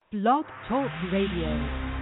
Blog Talk Radio.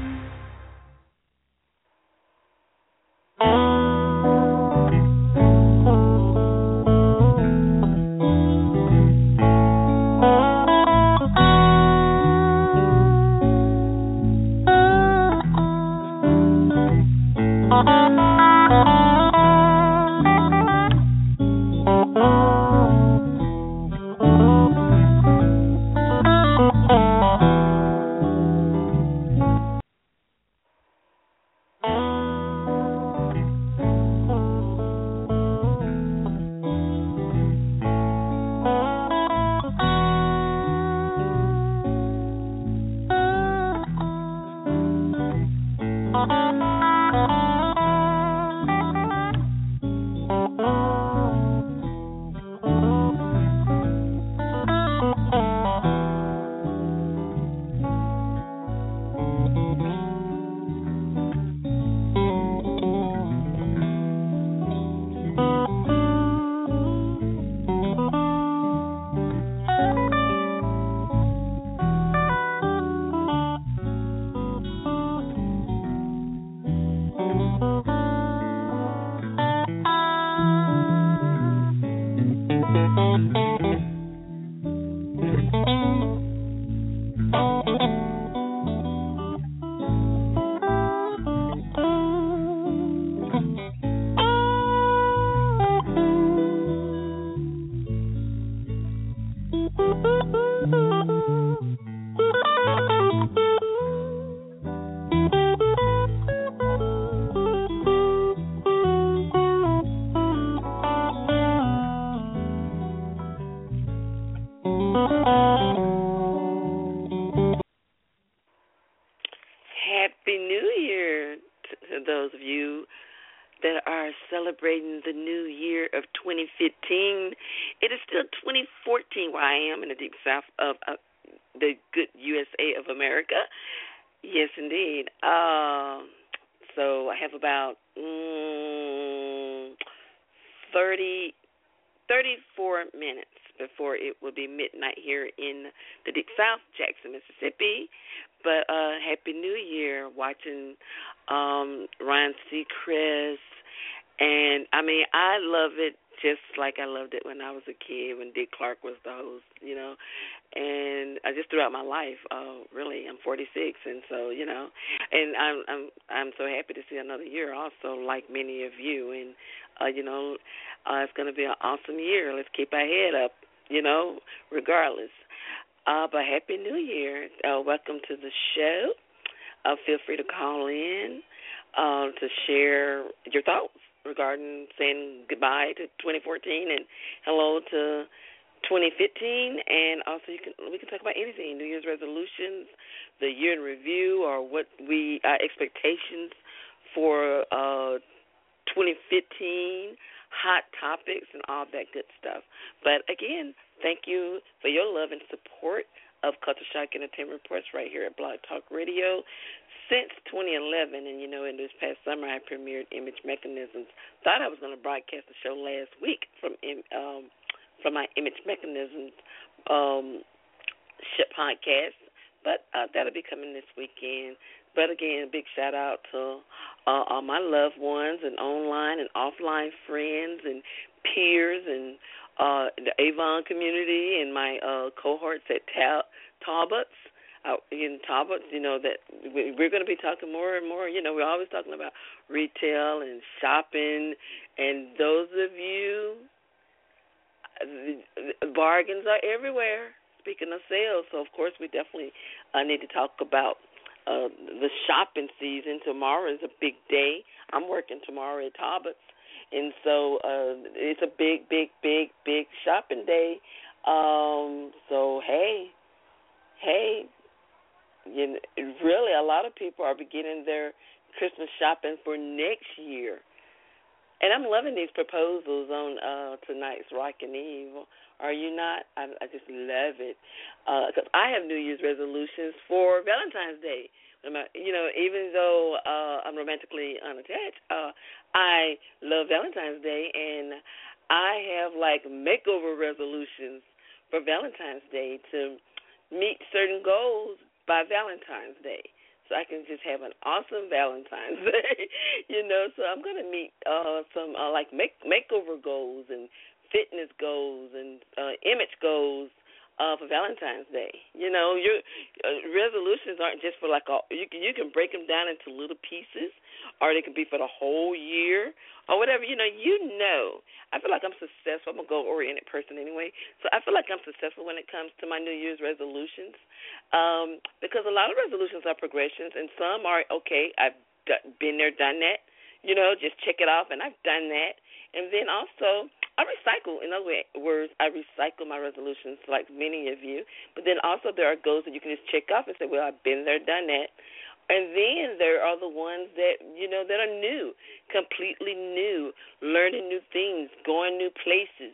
Happy New Year to those of you that are celebrating the new year of 2015. It is still 2014 where I am in the deep south of the good USA of America. Yes, indeed. So I have about 34 minutes before it will be midnight here in the deep south, Jackson, Mississippi. But Happy New Year, watching Ryan Seacrest. And, I mean, I love it just like I loved it when I was a kid, when Dick Clark was the host, you know. And just throughout my life, really, I'm 46, and so, you know. And I'm so happy to see another year also, like many of you. And, you know, it's going to be an awesome year. Let's keep our head up, you know, regardless. But Happy New Year. Welcome to the show. Feel free to call in to share your thoughts regarding saying goodbye to 2014 and hello to 2015. And also we can talk about anything, New Year's resolutions, the year in review, or what our expectations for 2015, hot topics, and all that good stuff. But again, thank you for your love and support of Culture Shock Entertainment Reports right here at Blog Talk Radio since 2011. And, you know, in this past summer, I premiered Image Mechanisms. Thought I was going to broadcast the show last week from my Image Mechanisms podcast, but that'll be coming this weekend. But, again, big shout-out to all my loved ones and online and offline friends and peers and the Avon community and my cohorts at Talbots. In Talbots, you know, that we're going to be talking more and more. You know, we're always talking about retail and shopping. And those of you, the bargains are everywhere. Speaking of sales, so, of course, we definitely need to talk about the shopping season. Tomorrow is a big day. I'm working tomorrow at Talbots. And so it's a big, big, big, big shopping day. So, hey, you know, really a lot of people are beginning their Christmas shopping for next year. And I'm loving these proposals on tonight's Rockin' Eve. Are you not? I just love it. Because I have New Year's resolutions for Valentine's Day. You know, even though I'm romantically unattached, I love Valentine's Day, and I have, like, makeover resolutions for Valentine's Day to meet certain goals by Valentine's Day. So I can just have an awesome Valentine's Day, So I'm going to meet some like makeover goals and fitness goals and image goals for Valentine's Day. Your resolutions aren't just for you can break them down into little pieces, or they can be for the whole year or whatever. I feel like I'm successful. I'm a goal-oriented person anyway, so I feel like I'm successful when it comes to my New Year's resolutions because a lot of resolutions are progressions, and some are, okay, I've been there, done that, just check it off, and I've done that. And then also, I recycle. In other words, I recycle my resolutions like many of you. But then also there are goals that you can just check off and say, well, I've been there, done that. And then there are the ones that, that are new, completely new, learning new things, going new places,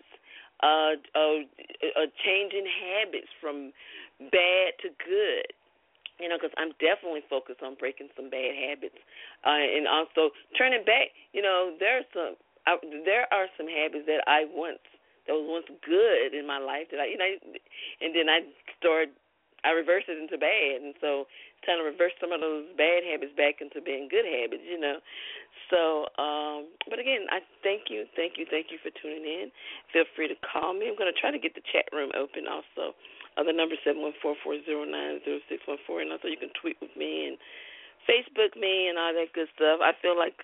changing habits from bad to good. Because I'm definitely focused on breaking some bad habits. And also turning back, there are some habits that was once good in my life that and then I reversed it into bad, and so trying to reverse some of those bad habits back into being good habits, So, but again, I thank you for tuning in. Feel free to call me. I'm going to try to get the chat room open also. The number 714-409-0614, and also you can tweet with me and Facebook me and all that good stuff. I feel like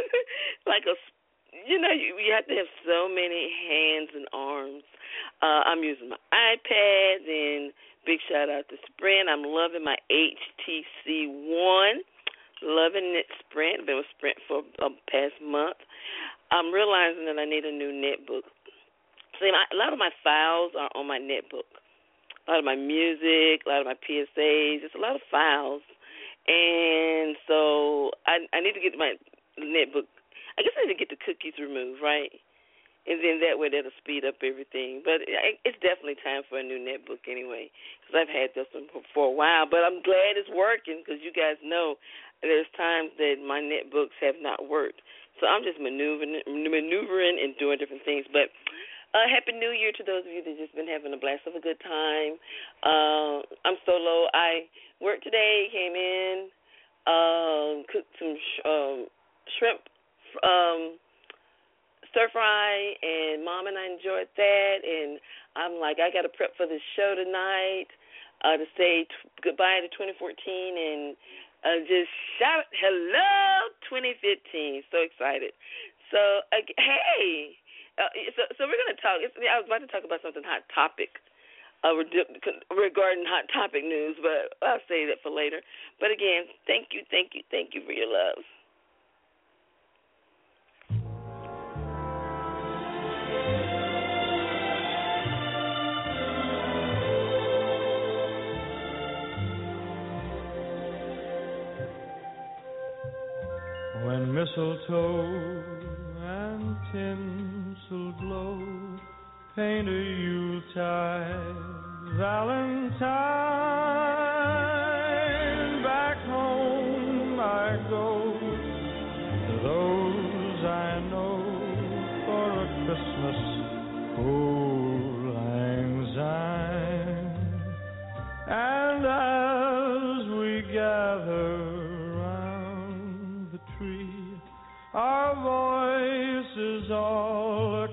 you have to have so many hands and arms. I'm using my iPad, and big shout out to Sprint. I'm loving my HTC One. Loving it, Sprint. I've been with Sprint for the past month. I'm realizing that I need a new netbook. See, a lot of my files are on my netbook. A lot of my music, a lot of my PSAs, just a lot of files. And so I need to get my netbook. I guess I need to get the cookies removed, right? And then that way that'll speed up everything. But it's definitely time for a new netbook anyway, because I've had this one for a while. But I'm glad it's working, because you guys know there's times that my netbooks have not worked. So I'm just maneuvering and doing different things. But Happy New Year to those of you that just been having a blast of a good time. I'm solo. I worked today, came in, cooked some shrimp stir fry, and Mom and I enjoyed that. And I'm like, I got to prep for the show tonight to say goodbye to 2014 and just shout hello 2015. So excited. So hey. So we're going to talk. I was about to talk about something hot topic regarding hot topic news, but I'll save that for later. But again, thank you for your love. When mistletoe and tinsel glow paint a Yuletide Valentine, back home I go to those I know for a Christmas old lang syne. And as we gather round the tree, our voices all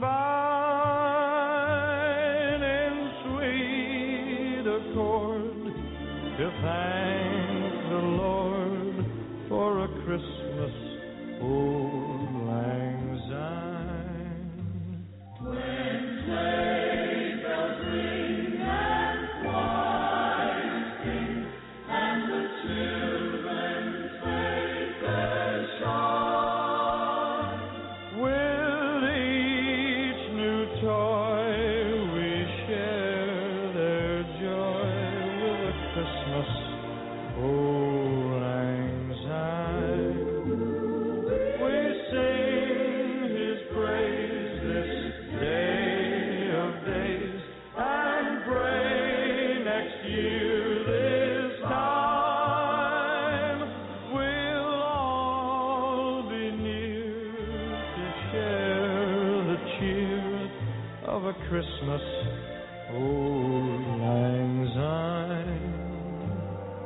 combine in sweet accord to thank the Lord for a Christmas old lang syne. When sleigh bells ring and choirs sing, and the children's faces shine, with each new toy we share their joy with a Christmas old lang syne. We sing His praise this day of days, and pray next year this time we'll all be near to share the cheer of a Christmas old lang syne.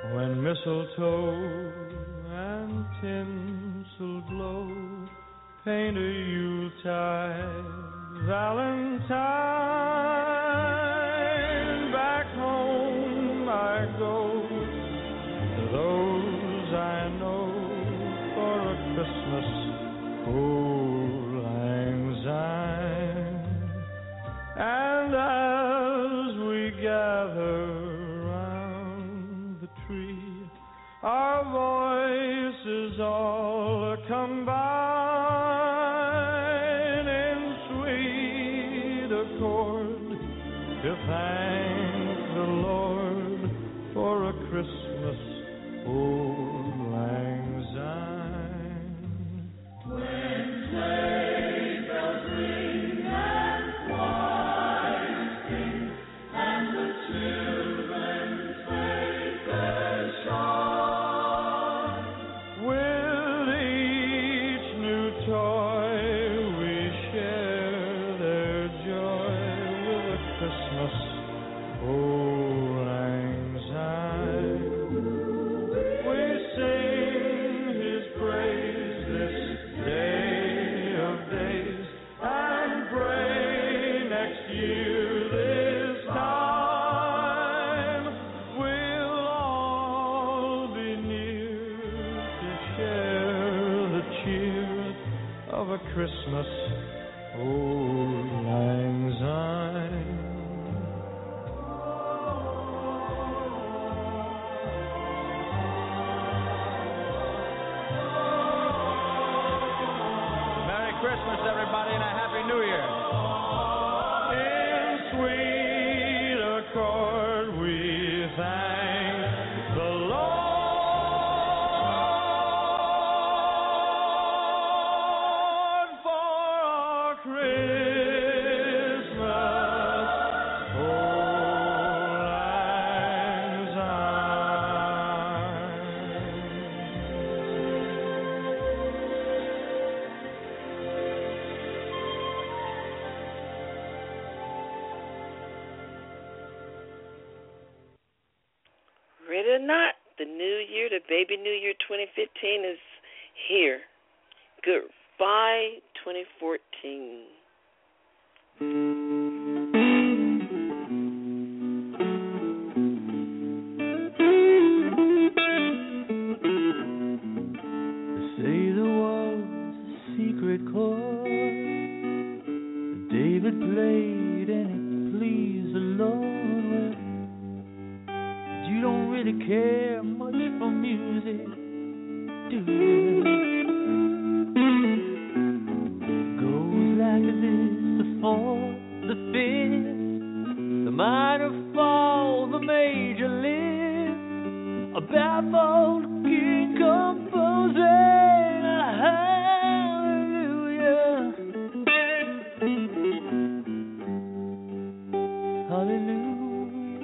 when mistletoe and tinsel glow paint a Yuletide Valentine. Back home I go to those I know for a Christmas old lang syne. And as we gather round the tree, our voices all combine in sweet accord to thank the Lord for a Christmas old lang syne. When sleigh bells ring and choirs sing, and the children's faces shine, with each new toy we share their joy with a Christmas old lang syne. We sing His praise this day of days and pray next year this time we'll all be near to share the cheer of a Christmas old lang syne. Merry Christmas, everybody, and a Happy New Year. In sweet accord we thank the Lord for our Christmas old lang Ready or not, the new year, the baby new year 2015 is here. Goodbye, 2014. They say there was a secret chord that David played and it pleased the Lord. Well, you don't really care much for music, do you? Goes like this: the fourth, the fifth, the minor fall, the major lift, a baffled king composing a hallelujah, hallelujah,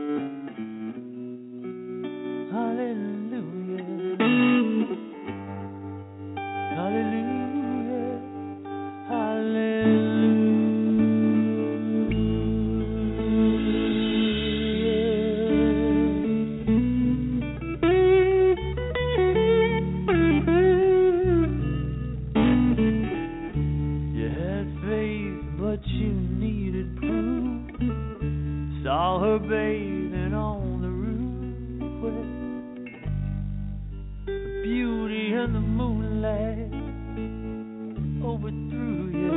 hallelujah, hallelujah, hallelujah. You had faith, but you needed proof. Saw her bathing on the roof. Well, the beauty and the moonlight overthrew you.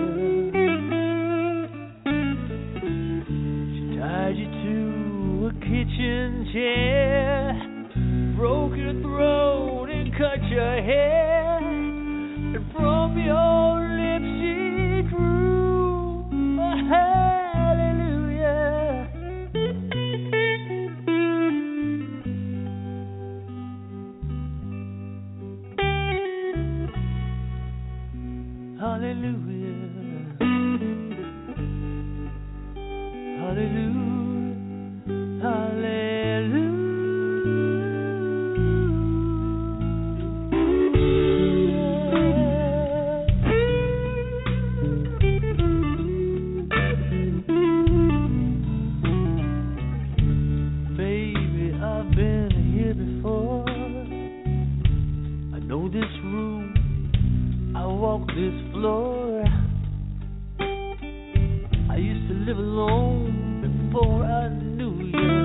She tied you to a kitchen chair, broke your throat and cut your hair, and from your lips she drew a hallelujah. Hallelujah, hallelujah, hallelujah. here before. I know this room, I walk this floor. I used to live alone before I knew you.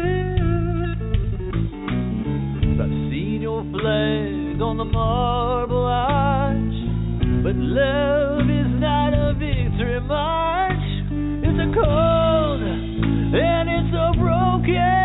I've seen your flag on the marble arch, but love is not a victory march. It's a cold and it's a broken.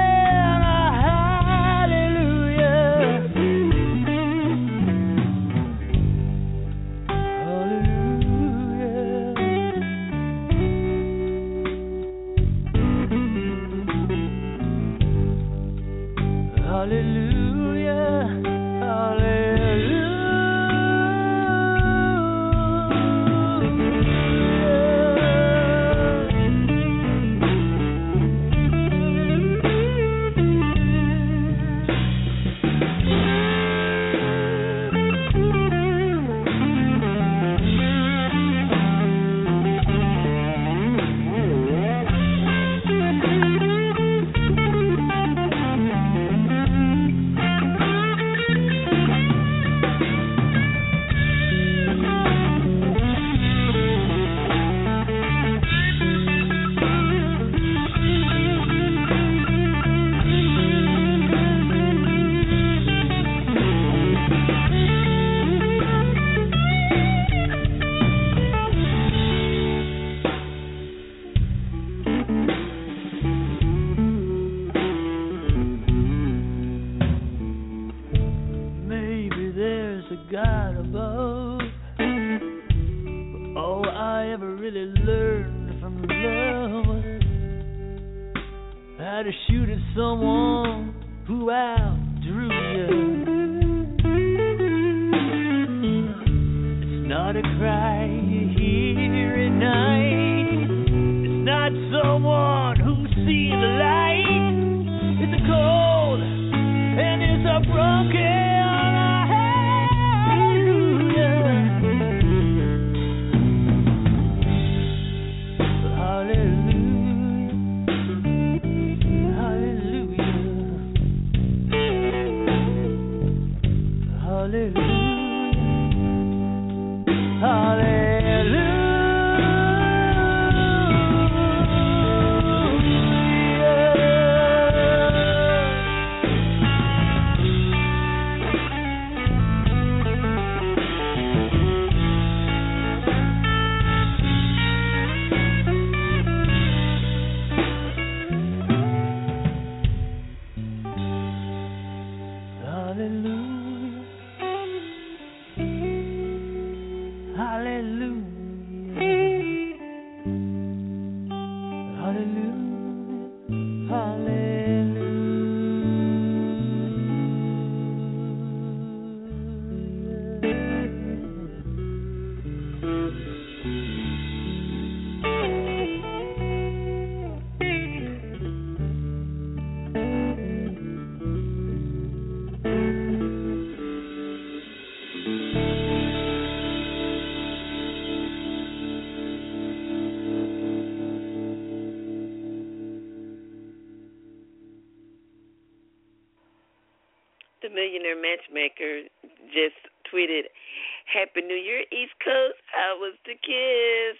The Millionaire Matchmaker just tweeted, "Happy New Year, East Coast. How was the kiss?"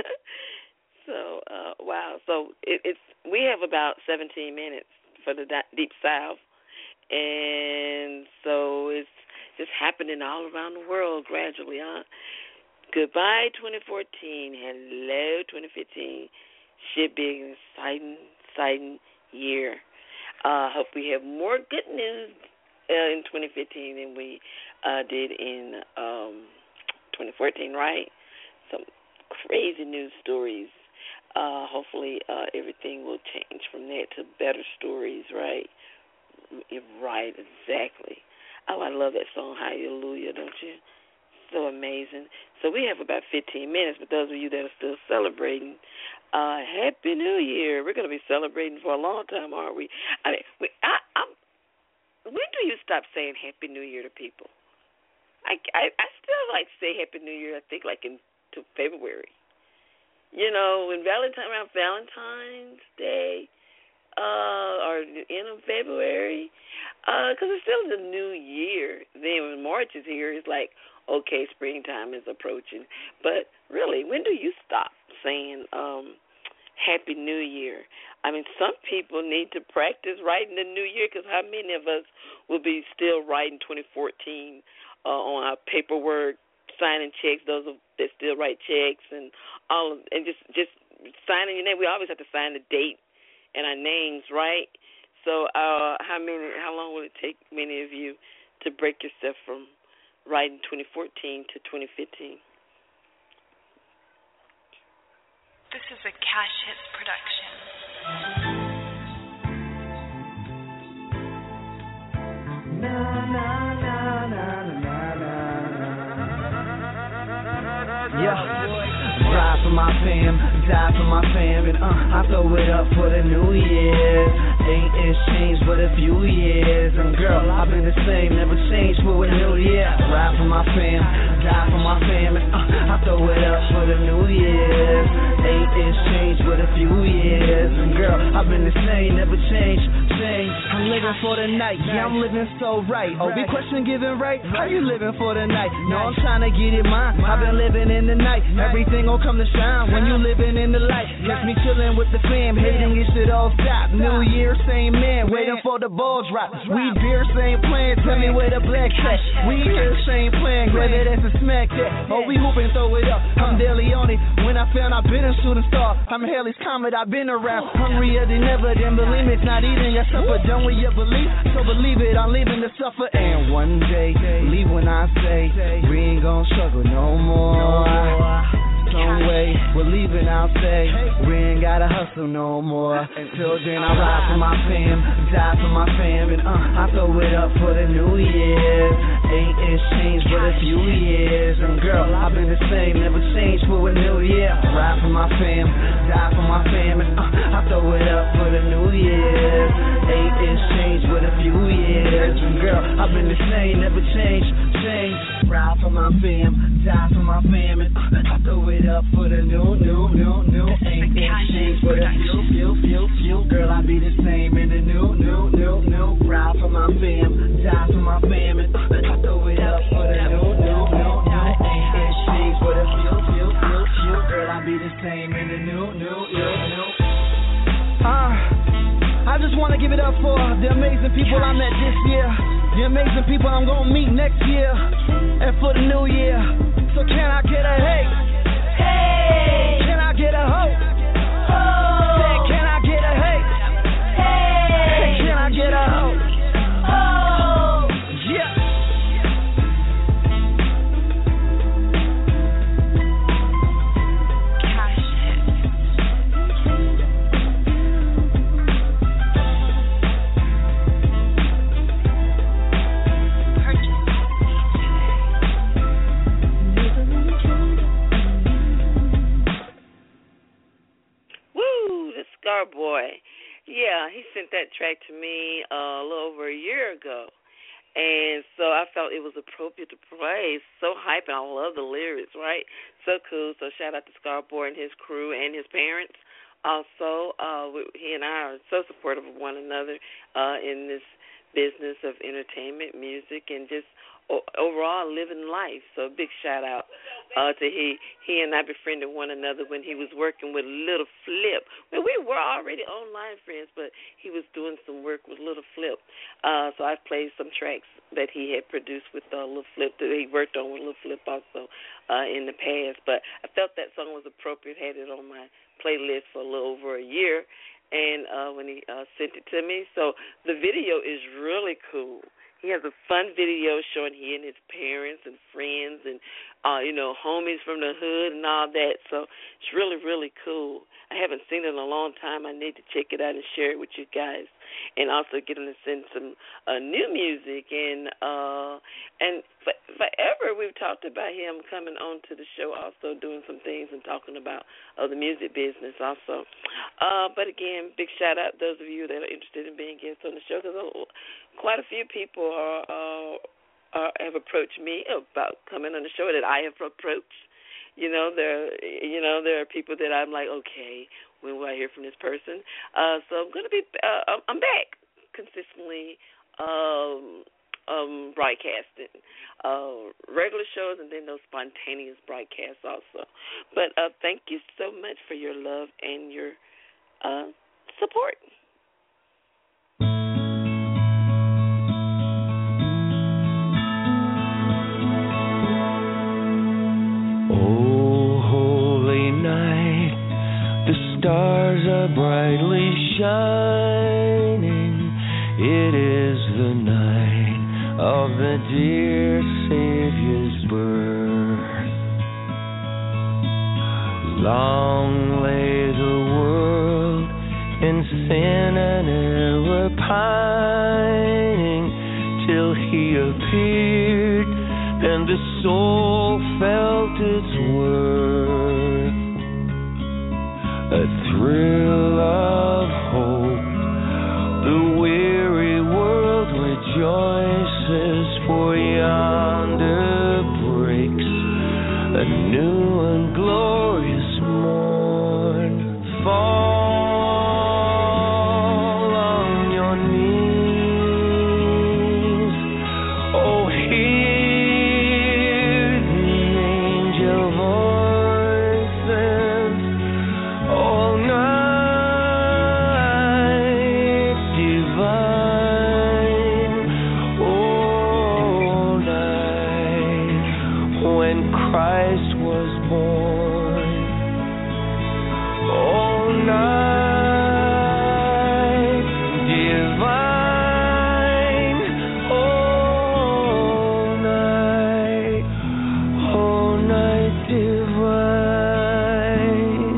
So, wow. So it's we have about 17 minutes for the Deep South, and so it's just happening all around the world gradually, huh? Goodbye, 2014. Hello, 2015. Should be an exciting year. Hope we have more good news in 2015 than we did in 2014, right? Some crazy news stories. Hopefully everything will change from that to better stories, right? Right, exactly. Oh, I love that song, Hallelujah, don't you? So amazing. So we have about 15 minutes, but those of you that are still celebrating, Happy New Year. We're going to be celebrating for a long time, aren't we? I mean, when do you stop saying Happy New Year to people? I still like to say Happy New Year, I think, like to February. You know, around Valentine's Day, or the end of February, Because it's still the new year. Then when March is here, it's like, okay, springtime is approaching. But really, when do you stop saying Happy New Year? I mean, some people need to practice writing the new year, because how many of us will be still writing 2014 on our paperwork, signing checks, those that still write checks, and and just signing your name. We always have to sign the date and our names, right? So how long will it take many of you to break yourself from writing 2014 to 2015? This is a Cash Hits production. Na na na na na na. Yeah. Ride for my fam, die for my fam, and I throw it up for the new year. Ain't changed but a few years, and girl, I've been the same, never changed for a new year. Ride for my fam, die for my fam, and I throw it up for the new year. Ain't changed but a few years, and girl, I've been the same, never changed. I'm living for the night, yeah, I'm living so right. Oh, we question giving right, how you living for the night? No, I'm trying to get it mine, I've been living in the night. Everything gon' come to shine when you living in the light. Catch me chilling with the fam, hating it should all stop. New year, same man, waiting for the ball drop. We beer, same plan, tell me where the black at. We here, same plan, glad that that's a smack that. Oh, we hooping, throw it up, I'm daily on it. When I found I've been a shooting star, I'm Haley's Comet, I've been around. Hungrier than ever, then believe me, it's not eating your supper, done with your belief. So believe it, I'm leaving to suffer. And one day, believe when I say, we ain't gon' struggle no more. Some way, we're leaving, I'll say, we ain't gotta hustle no more. Until then, I ride for my fam, die for my fam, and I throw it up for the new year. Ain't changed but a few years, and girl, I've been the same, never changed for a new year. Ride for my fam, die for my fam, and I throw it up for the new year. Ain't changed but a few years, and girl, I've been the same, never changed. Ride for my fam, die for my fam, and I throw it up for the new. Ain't changed but a few. Girl, I be the same in the new. Ride for my fam, die for my fam, and I throw it up for the new. Ain't changed but a few. Girl, I be the same in the new. I just want to give it up for the amazing people I met this year, the amazing people I'm going to meet next year, and for the new year. So can I get a hey? Hey! Can I get a ho? Ho! Say, can I get a hey? Hey! Can I get a ho? Ho! Yeah! Starboy. Yeah, he sent that track to me a little over a year ago. And so I felt it was appropriate to play. It's so hype, and I love the lyrics, right? So cool. So shout out to Starboy and his crew and his parents. Also, he and I are so supportive of one another in this business of entertainment, music, and just overall living life. So big shout out to he and I befriended one another when he was working with Little Flip. Well, we were already online friends, but he was doing some work with Little Flip. So I played some tracks that he had produced with Little Flip that he worked on with Little Flip also in the past. But I felt that song was appropriate, had it on my playlist for a little over a year, and when he sent it to me. So the video is really cool. He has a fun video showing he and his parents and friends and, homies from the hood and all that. So it's really, really cool. I haven't seen it in a long time. I need to check it out and share it with you guys, and also get him to send some new music. And forever we've talked about him coming on to the show, also doing some things and talking about the music business also. But again, big shout out to those of you that are interested in being guests on the show, because quite a few people have approached me about coming on the show that I have approached. There are people that I'm like, okay, when will I hear from this person? So I'm going to be, I'm back consistently broadcasting, regular shows, and then those spontaneous broadcasts also. But thank you so much for your love and your support. Oh, holy night, the stars are brightly shining. It is the night of the dear Savior's birth. Long lay the world in sin and error pining, till he appeared and the soul felt its worth. A thrill of hope, the weary world rejoices, for yonder breaks a new and glorious morn. Fall on your knees, oh, hear the angel voices, all night divine, all night when Christ was born, all night divine, all night divine.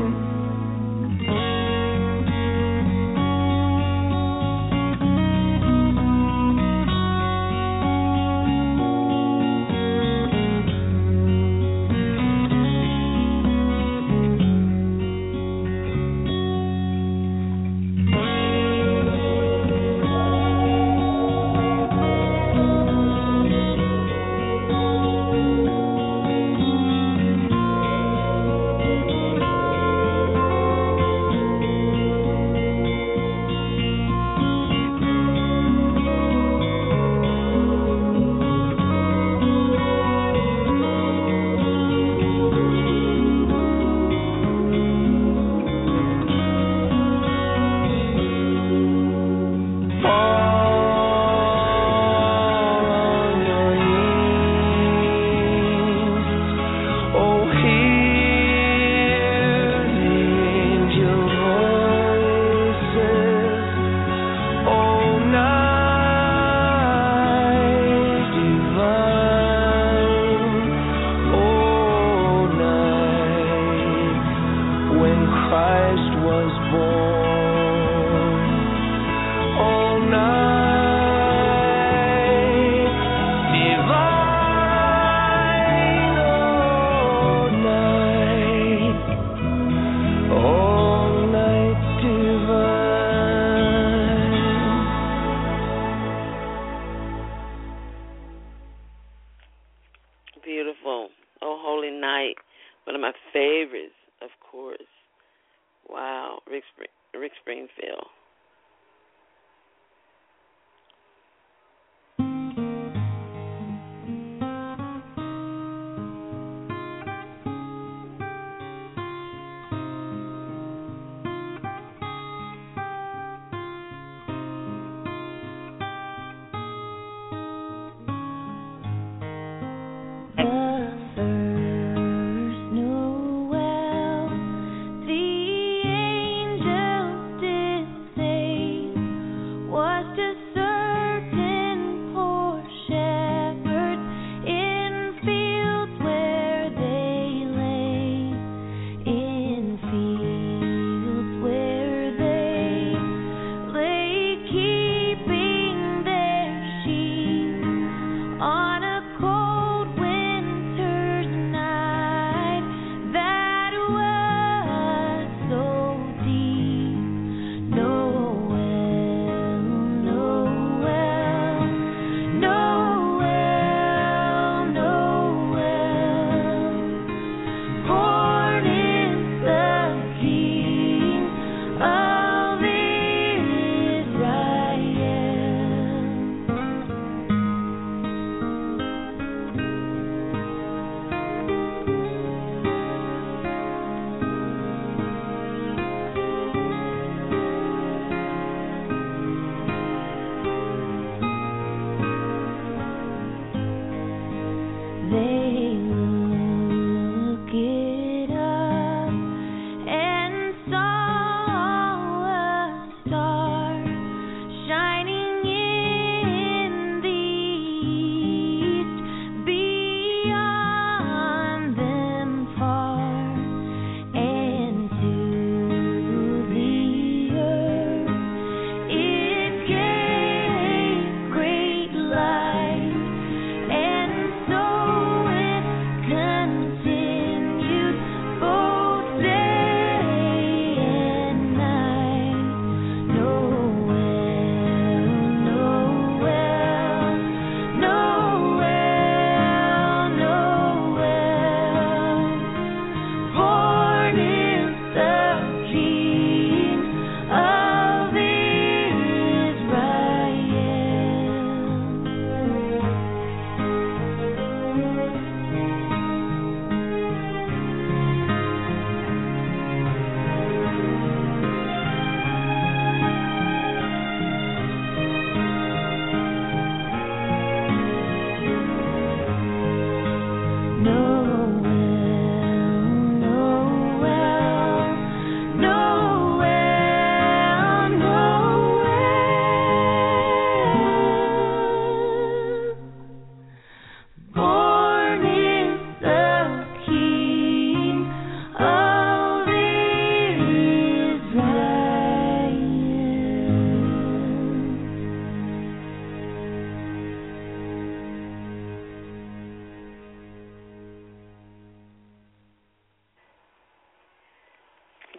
Beautiful. Oh, Holy Night. One of my favorites, of course. Wow. Rick Springfield. Knew well the angels did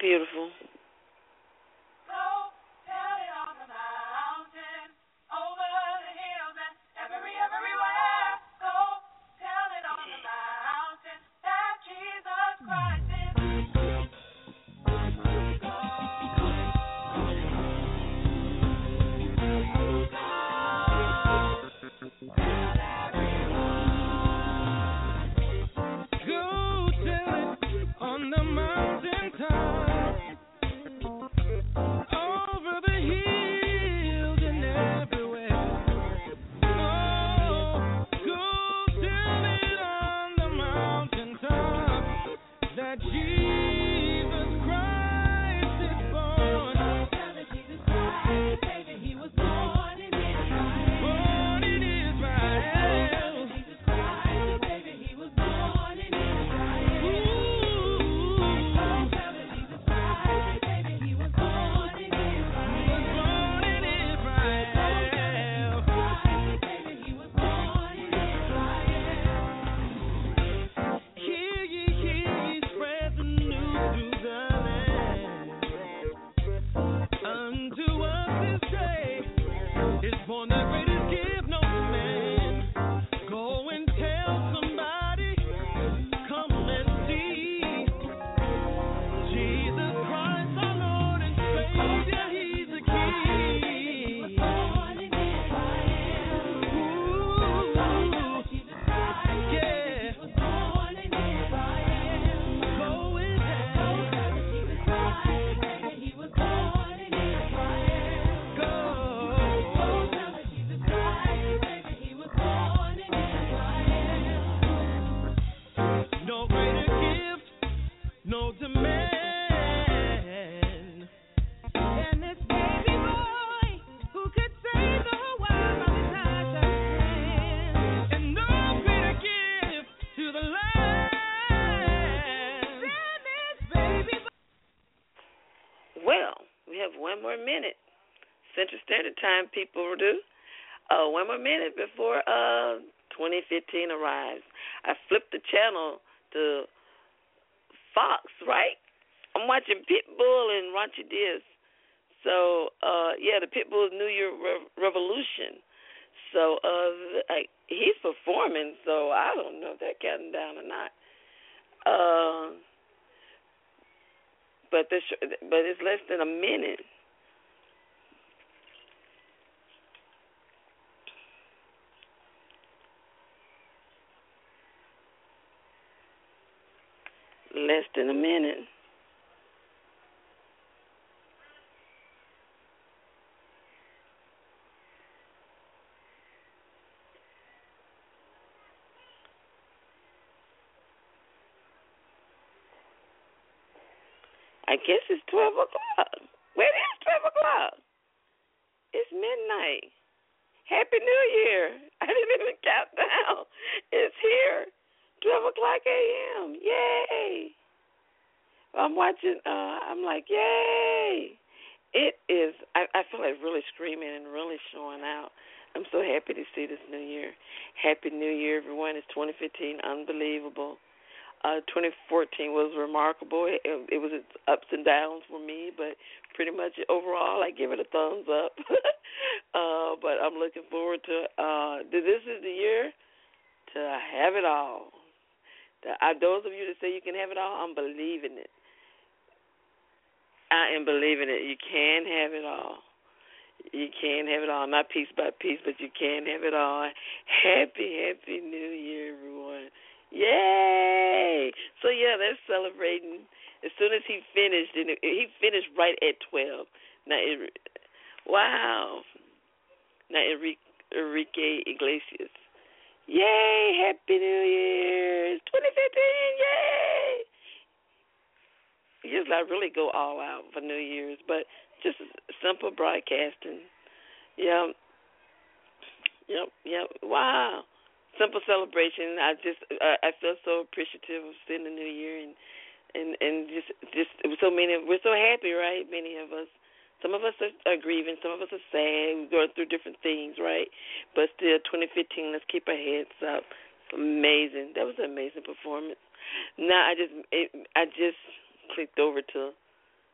beautiful. One more minute. Central Standard Time, people do. One more minute before 2015 arrives. I flipped the channel to Fox, right? I'm watching Pitbull and Raunchy Diaz. So, the Pitbull's New Year Revolution. So, he's performing, so I don't know if they're counting down or not. But it's less than a minute. Less than a minute. I guess it's 12 o'clock. Well, it is 12 o'clock. It's midnight. Happy New Year. I didn't even count down. It's here. 12 o'clock a.m. Yay. I'm watching, I'm like, yay. It is, I feel like really screaming and really showing out. I'm so happy to see this new year. Happy New Year, everyone. It's 2015, unbelievable. 2014 was remarkable. It was ups and downs for me, but pretty much overall, I give it a thumbs up. But I'm looking forward to, this is the year to have it all. Those of you that say you can have it all, I'm believing it. I am believing it. You can have it all. You can have it all. Not piece by piece, but you can have it all. Happy New Year, everyone. Yay! So, they're celebrating. As soon as he finished, and he finished right at 12. Wow. Now, Enrique Iglesias. Yay! Happy New Year! It's 2015! Yay! Just like really go all out for New Year's, but just simple broadcasting. Yep. Wow. Simple celebration. I feel so appreciative of seeing the New Year and just so many. We're so happy, right? Many of us. Some of us are grieving. Some of us are sad. We're going through different things, right? But still, 2015, let's keep our heads up. Amazing. That was an amazing performance. Now, I just clicked over to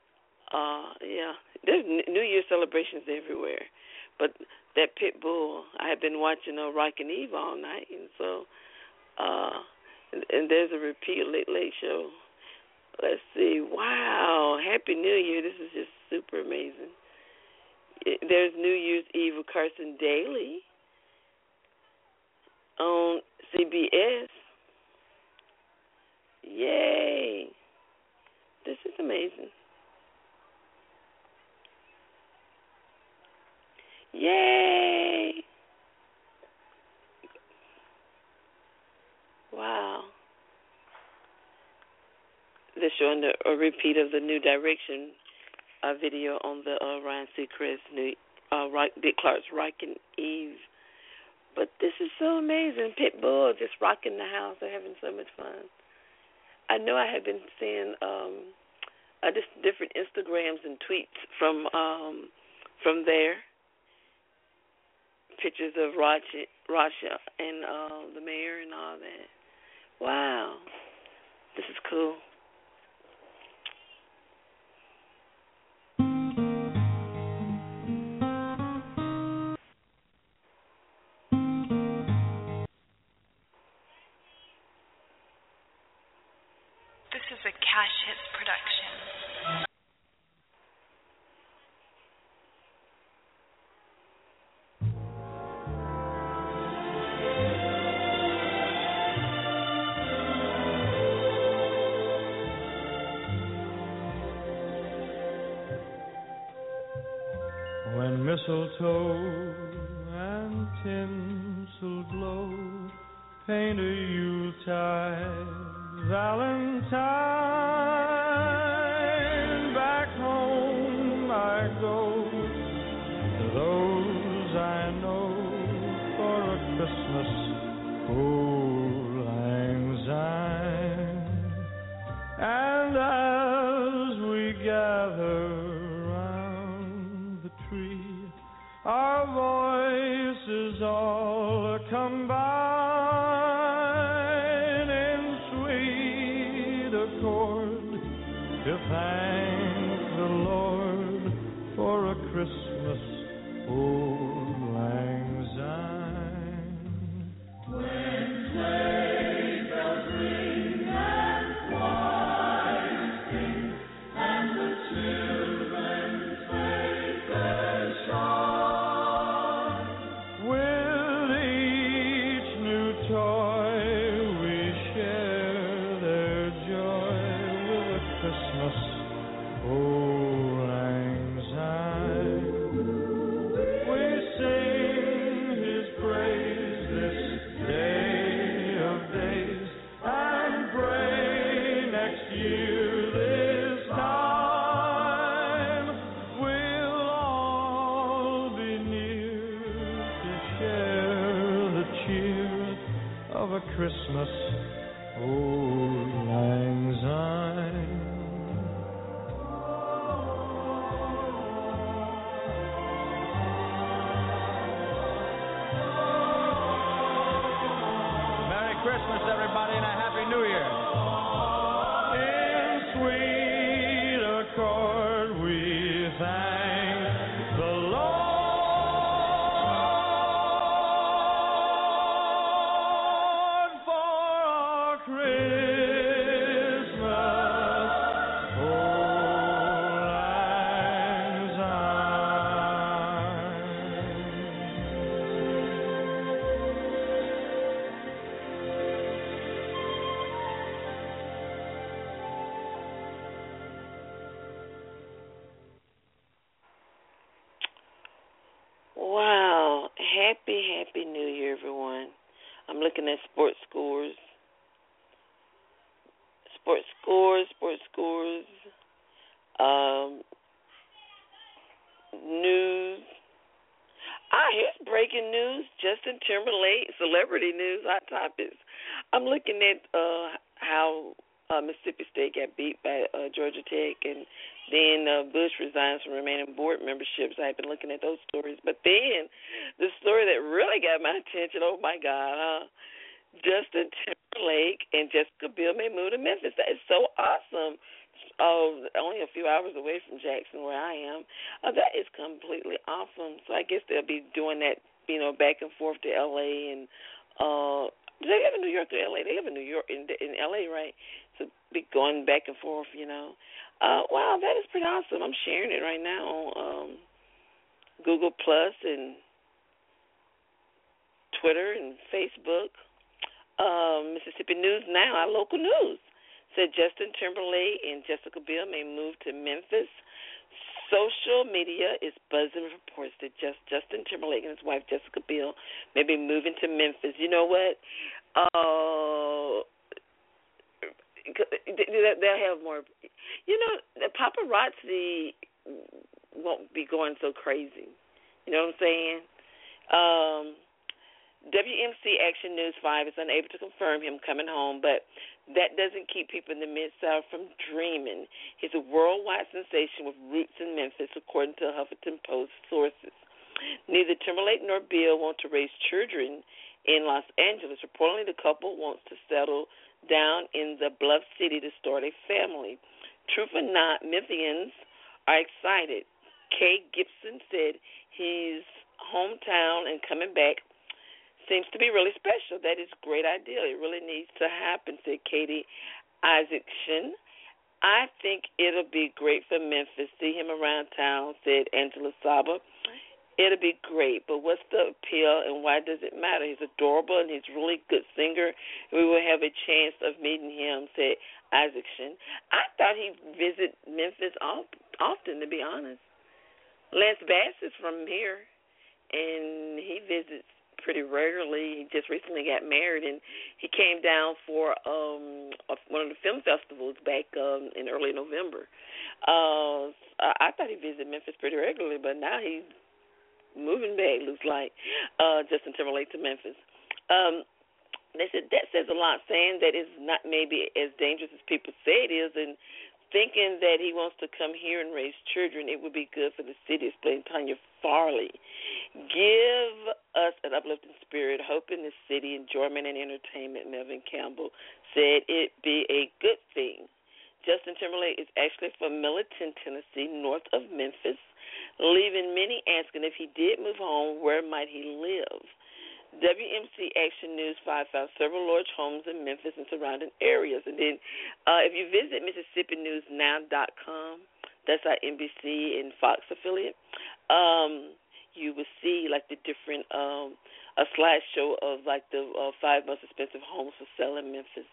Yeah, there's New Year celebrations everywhere. But that pit bull, I had been watching Rock and Eve all night, and so, and there's a repeat Late Late Show. Let's see. Wow, Happy New Year. This is just super amazing. There's New Year's Eve with Carson Daly on CBS. Yay. This is amazing. Yay. Wow. They're showing a repeat of the New Direction video on the Ryan Seacrest, Dick Clark's Rockin' Eve. But this is so amazing. Pitbull just rocking the house. They're having so much fun. I know I have been seeing just different Instagrams and tweets from there. Pictures of Rasha and the mayor and all that. Wow. This is cool. This is a Cash Hits production. When mistletoe and tinsel glow paint a Yuletide Valentine, back home I go to those I know for a Christmas old lang syne. And as we gather round the tree, our voices all combine in sweet accord to thank the Lord for a Christmas old lang syne. When sleigh bells ring and choirs sing, and the children's faces shine, with each new toy we share their joy with a Christmas old lang syne. We sing his praise this day of days, and pray next year this time we'll all be near to share the cheer of a Christmas old lang syne. Merry Christmas, everybody, and a Happy New Year. In sweet accord we thank the Lord for our Christmas old lang syne. Wow. Happy New Year, everyone. I'm looking at sports scores. News. Here's breaking news. Justin Timberlake, celebrity news, hot topics. I'm looking at how Mississippi State got beat by Georgia Tech, and then Bush resigns from remaining board memberships. I've been looking at those stories. But then the story that really got my attention, oh, my God, Justin Timberlake and Jessica Biel may move to Memphis. That is so awesome. only a few hours away from Jackson, where I am. That is completely awesome. So I guess they'll be doing that, back and forth to L.A. and do they have in New York or L.A.? They have in New York in L.A., right? So be going back and forth, Wow, that is pretty awesome. I'm sharing it right now on Google Plus and Twitter and Facebook. Mississippi News Now, our local news, said Justin Timberlake and Jessica Biel may move to Memphis. Social media is buzzing with reports that Justin Timberlake and his wife Jessica Biel may be moving to Memphis. You know what? They'll have more. The paparazzi won't be going so crazy. You know what I'm saying? WMC Action News 5 is unable to confirm him coming home, but that doesn't keep people in the Mid-South from dreaming. He's a worldwide sensation with roots in Memphis, according to Huffington Post sources. Neither Timberlake nor Biel want to raise children in Los Angeles. Reportedly, the couple wants to settle down in the Bluff City to start a family. Truth or not, Memphians are excited. Kay Gibson said his hometown and coming back seems to be really special. That is a great idea. It really needs to happen, said Katie Isaacson. I think it'll be great for Memphis. See him around town, said Angela Saba. It'll be great, but what's the appeal and why does it matter? He's adorable and he's a really good singer. We will have a chance of meeting him, said Isaacson. I thought he'd visit Memphis often, to be honest. Lance Bass is from here, and he visits pretty regularly. He just recently got married, and he came down for one of the film festivals back in early November. I thought he visited Memphis pretty regularly, but now he's moving back, looks like, Justin Timberlake to Memphis. They said that says a lot, saying that it's not maybe as dangerous as people say it is, and thinking that he wants to come here and raise children, it would be good for the city, explained Tanya Farley. Give us an uplifting spirit, hope in the city, enjoyment and entertainment, Melvin Campbell said it'd be a good thing. Justin Timberlake is actually from Middleton, Tennessee, north of Memphis, leaving many asking if he did move home, where might he live? WMC Action News 5 found several large homes in Memphis and surrounding areas. And then if you visit MississippiNewsNow.com, that's our NBC and Fox affiliate, you will see like the different a slideshow of like the 5 most expensive homes for sale in Memphis.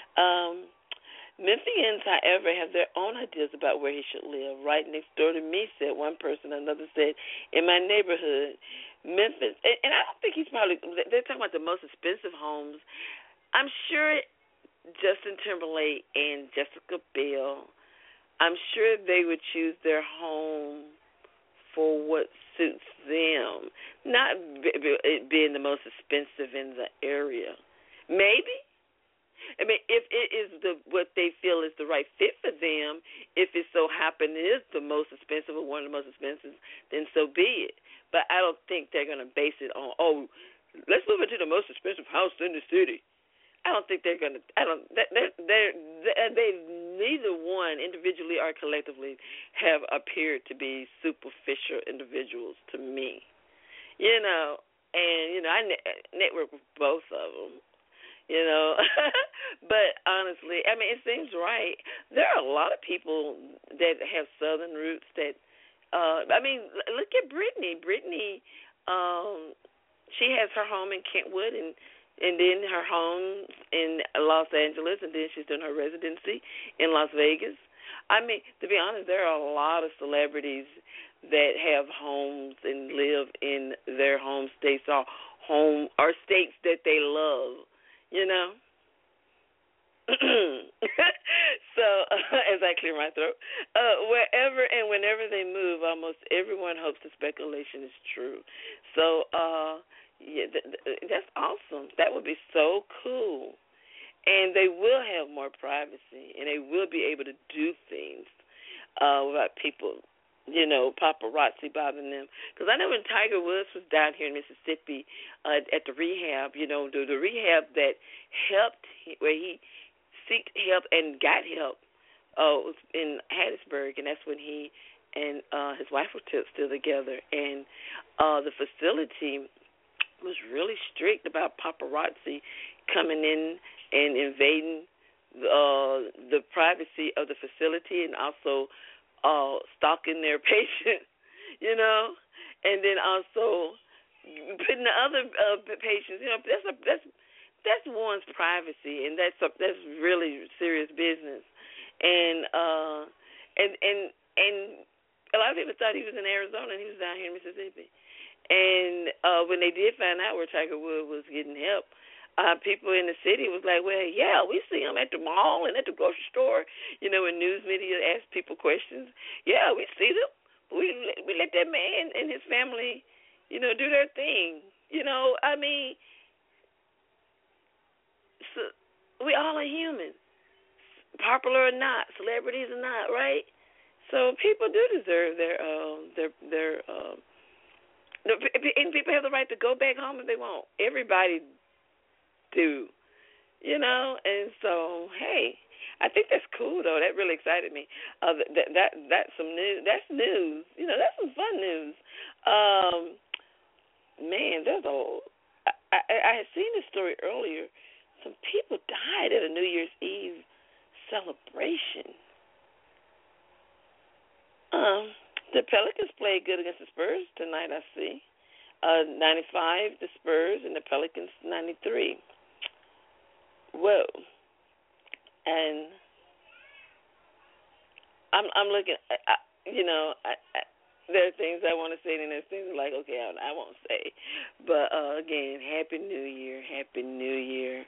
Memphians, however, have their own ideas about where he should live. Right next door to me, said one person. Another said, in my neighborhood, Memphis. And I don't think he's probably, they're talking about the most expensive homes. I'm sure Justin Timberlake and Jessica Biel, I'm sure they would choose their home for what suits them, not it being the most expensive in the area. Maybe. I mean, if it is what they feel is the right fit for them, if it so happens it is the most expensive or one of the most expensive, then so be it. But I don't think they're going to base it on, let's move into the most expensive house in the city. I don't think they're going to. They neither one individually or collectively have appeared to be superficial individuals to me. I network with both of them. But honestly, I mean, it seems right. There are a lot of people that have Southern roots that, look at Brittany. Brittany, she has her home in Kentwood and then her home in Los Angeles, and then she's doing her residency in Las Vegas. I mean, to be honest, there are a lot of celebrities that have homes and live in their home states or states that they love. So as I clear my throat, wherever and whenever they move, almost everyone hopes the speculation is true. So, that's awesome. That would be so cool. And they will have more privacy, and they will be able to do things without people, paparazzi bothering them. Because I know when Tiger Woods was down here in Mississippi at the rehab, the rehab that helped, where he sought help and got help in Hattiesburg, and that's when he and his wife were still together. And the facility was really strict about paparazzi coming in and invading the privacy of the facility, and also stalking their patient, and then also putting the other patients, that's one's privacy, and that's really serious business. And a lot of people thought he was in Arizona, and he was down here in Mississippi. And when they did find out where Tiger Woods was getting help, people in the city was like, well, yeah, we see him at the mall and at the grocery store. When news media asked people questions, yeah, we see them. We let that man and his family, do their thing. So we all are human, popular or not, celebrities or not, right? So people do deserve their and people have the right to go back home if they want. Everybody do, and so, hey, I think that's cool, though. That really excited me. That's some news. That's news. That's some fun news. Man, I had seen this story earlier. Some people died at a New Year's Eve celebration. The Pelicans played good against the Spurs tonight, I see. 95, the Spurs, and the Pelicans, 93. Whoa. And I'm looking, there are things I want to say, and there's things like, okay, I won't say. But, again, Happy New Year, Happy New Year.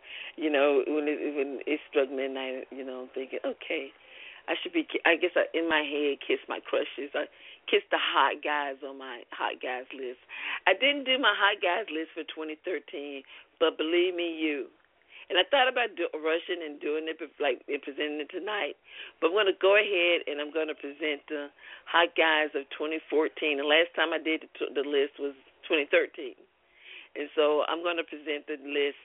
When it struck midnight, thinking, okay, I guess in my head, kiss my crushes. I kiss the hot guys on my hot guys list. I didn't do my hot guys list for 2013, but believe me, and I thought about rushing and doing it, and presenting it tonight. But I'm going to go ahead and I'm going to present the hot guys of 2014. The last time I did the list was 2013. And so I'm going to present the list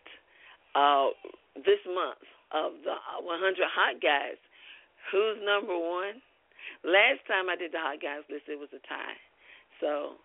this month of the 100 hot guys. Who's number one? Last time I did the hot guys list, it was a tie. So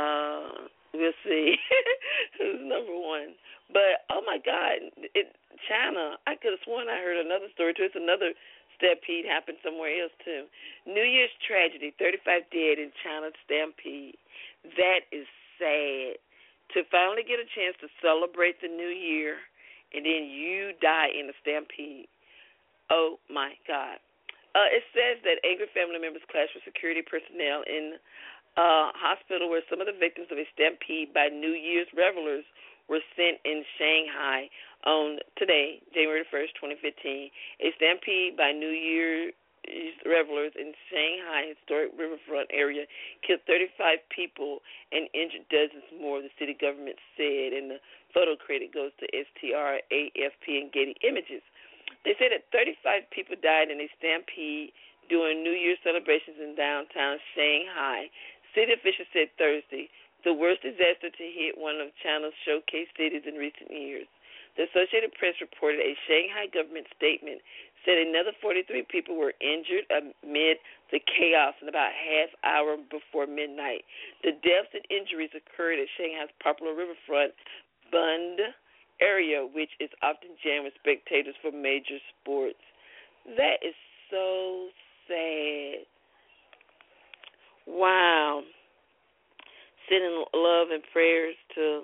we'll see who's number one. But, oh, my God, China, I could have sworn I heard another story, too. It's another stampede happened somewhere else, too. New Year's tragedy, 35 dead in China stampede. That is sad. To finally get a chance to celebrate the new year, and then you die in a stampede. Oh, my God. It says that angry family members clashed with security personnel in a hospital where some of the victims of a stampede by New Year's revelers were sent in Shanghai on today, January 1st, 2015. A stampede by New Year's revelers in Shanghai historic riverfront area killed 35 people and injured dozens more, the city government said, and the photo credit goes to STR, AFP, and Getty Images. They said that 35 people died in a stampede during New Year's celebrations in downtown Shanghai. City officials said Thursday, the worst disaster to hit one of China's showcase cities in recent years. The Associated Press reported a Shanghai government statement said another 43 people were injured amid the chaos in about half hour before midnight. The deaths and injuries occurred at Shanghai's popular riverfront Bund area, which is often jammed with spectators for major sports. That is so sad. Wow. Sending love and prayers to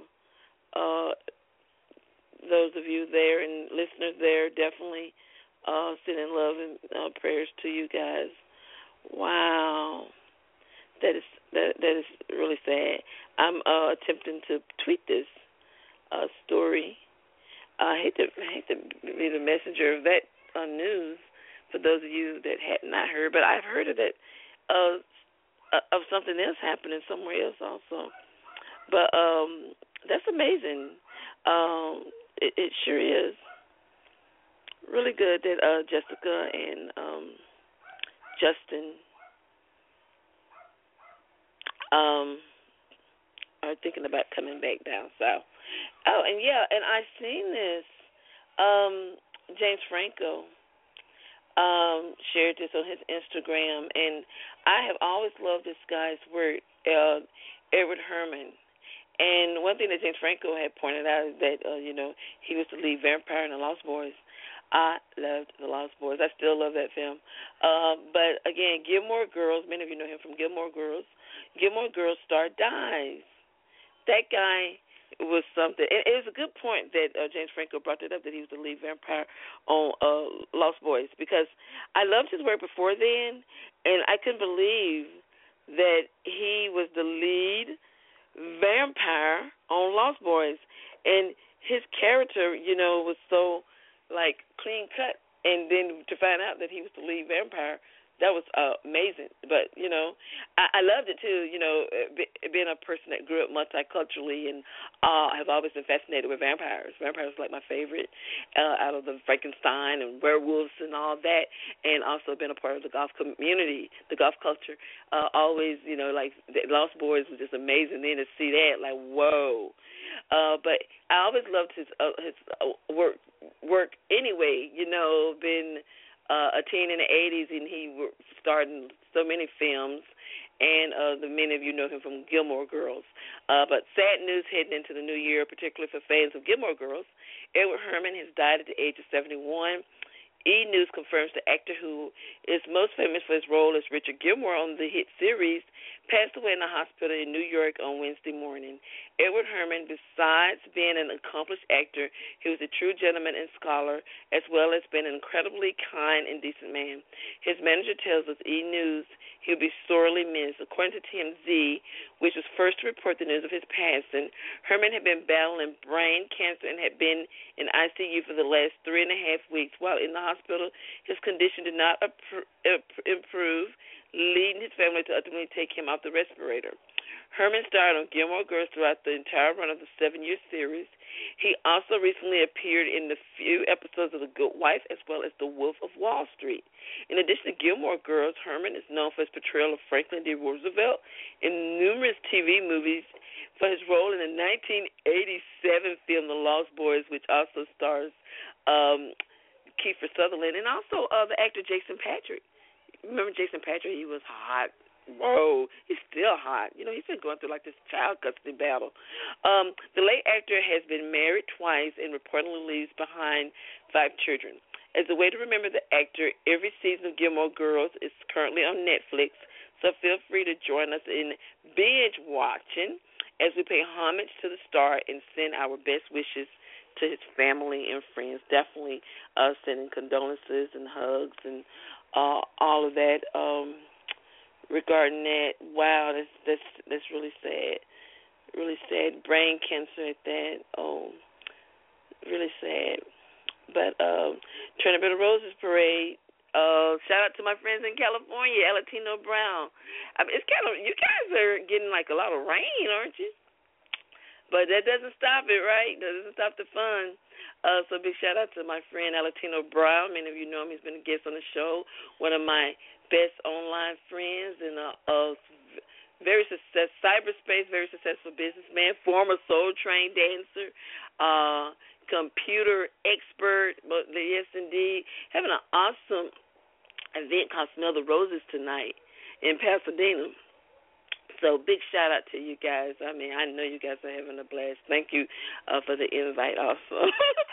those of you there and listeners there. Definitely sending love and prayers to you guys. Wow. That is really sad. I'm attempting to tweet this story. I hate to be the messenger of that news for those of you that had not heard, but I've heard of that of something else happening somewhere else also. But that's amazing. It sure is. Really good that Jessica and Justin are thinking about coming back down south. Oh, and I've seen this. James Franco shared this on his Instagram, and I have always loved this guy's work, Edward Herman. And one thing that James Franco had pointed out is that, he was the lead vampire in The Lost Boys. I loved The Lost Boys. I still love that film. But, again, Gilmore Girls, many of you know him from Gilmore Girls. Gilmore Girls star dies. That guy was something. And it was a good point that James Franco brought it up, that he was the lead vampire on Lost Boys, because I loved his work before then, and I couldn't believe that he was the lead vampire on Lost Boys, and his character, was so clean cut, and then to find out that he was the lead vampire, that was amazing. But I loved it too. Being a person that grew up multiculturally, and have always been fascinated with vampires. Vampires are like my favorite out of the Frankenstein and werewolves and all that, and also been a part of the golf community, the golf culture. Always, the Lost Boys was just amazing. Then to see that, whoa. But I always loved his work anyway. Been a teen in the 80s, and he starred in so many films, and many of you know him from Gilmore Girls. But sad news heading into the new year, particularly for fans of Gilmore Girls. Edward Herman has died at the age of 71. E! News confirms the actor, who is most famous for his role as Richard Gilmore on the hit series, passed away in a hospital in New York on Wednesday morning. Edward Herman, besides being an accomplished actor, he was a true gentleman and scholar, as well as being an incredibly kind and decent man. His manager tells us, E! News, he'll be sorely missed. According to TMZ, which was first to report the news of his passing, Herman had been battling brain cancer and had been in ICU for the last 3.5 weeks. While in the hospital, his condition did not improve, leading his family to ultimately take him off the respirator. Herman starred on Gilmore Girls throughout the entire run of the 7-year series. He also recently appeared in the few episodes of The Good Wife, as well as The Wolf of Wall Street. In addition to Gilmore Girls, Herman is known for his portrayal of Franklin D. Roosevelt in numerous TV movies, for his role in the 1987 film The Lost Boys, which also stars Kiefer Sutherland, and also the actor Jason Patric. Remember Jason Patric? He was hot. Whoa, he's still hot. He's been going through this child custody battle. The late actor has been married twice and reportedly leaves behind 5 children. As a way to remember the actor, every season of Gilmore Girls is currently on Netflix, so feel free to join us in binge watching as we pay homage to the star and send our best wishes to his family and friends. Definitely sending condolences and hugs and all of that. Regarding that, wow, that's really sad. Really sad. Brain cancer at that. Oh, really sad. But Trinidad Roses Parade. Shout out to my friends in California, Latino Brown. It's you guys are getting a lot of rain, aren't you? But that doesn't stop it, right? That doesn't stop the fun. So big shout out to my friend Latino Brown. Many of you know him. He's been a guest on the show. One of my best online friends, and very cyberspace, very successful businessman, former Soul Train dancer, computer expert. But yes, indeed, having an awesome event called Smell the Roses tonight in Pasadena. So big shout out to you guys. I know you guys are having a blast. Thank you for the invite also.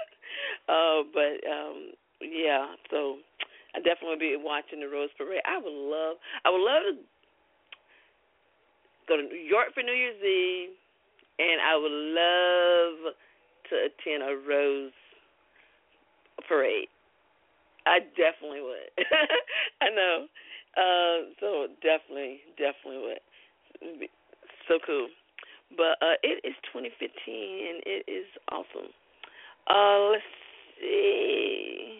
Yeah, so I definitely will be watching the Rose Parade. I would love to go to New York for New Year's Eve, and I would love to attend a Rose Parade. I definitely would. I know. So definitely would. It'd be so cool. But it is 2015, and it is awesome. Let's see.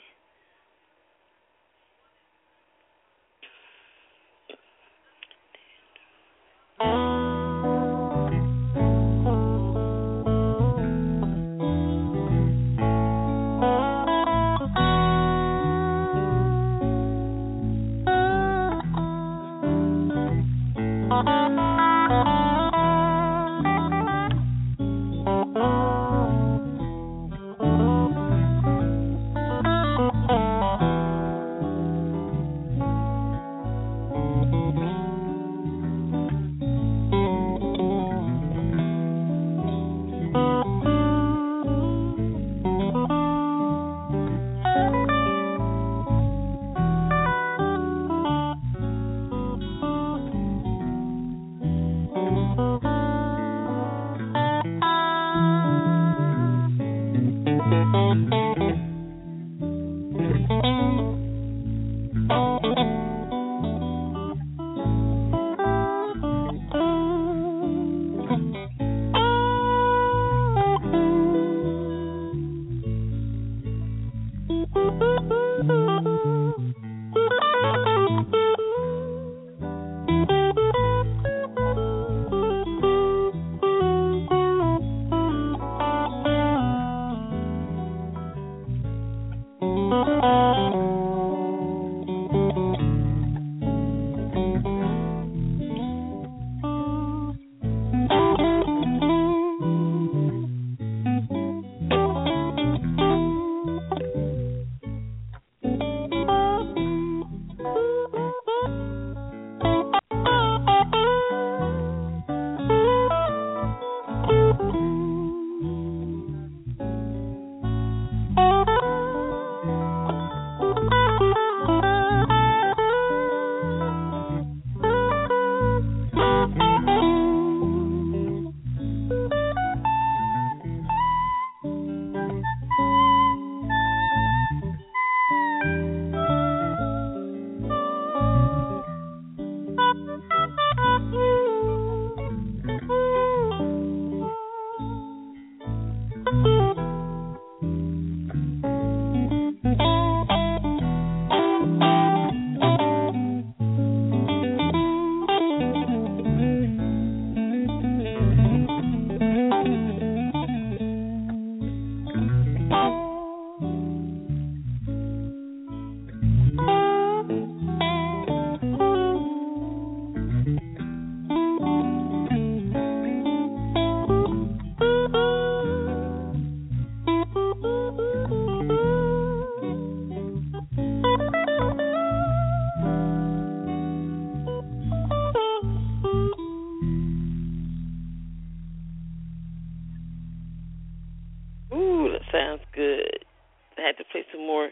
Sounds good. I had to play some more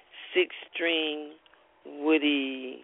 six-string Woody.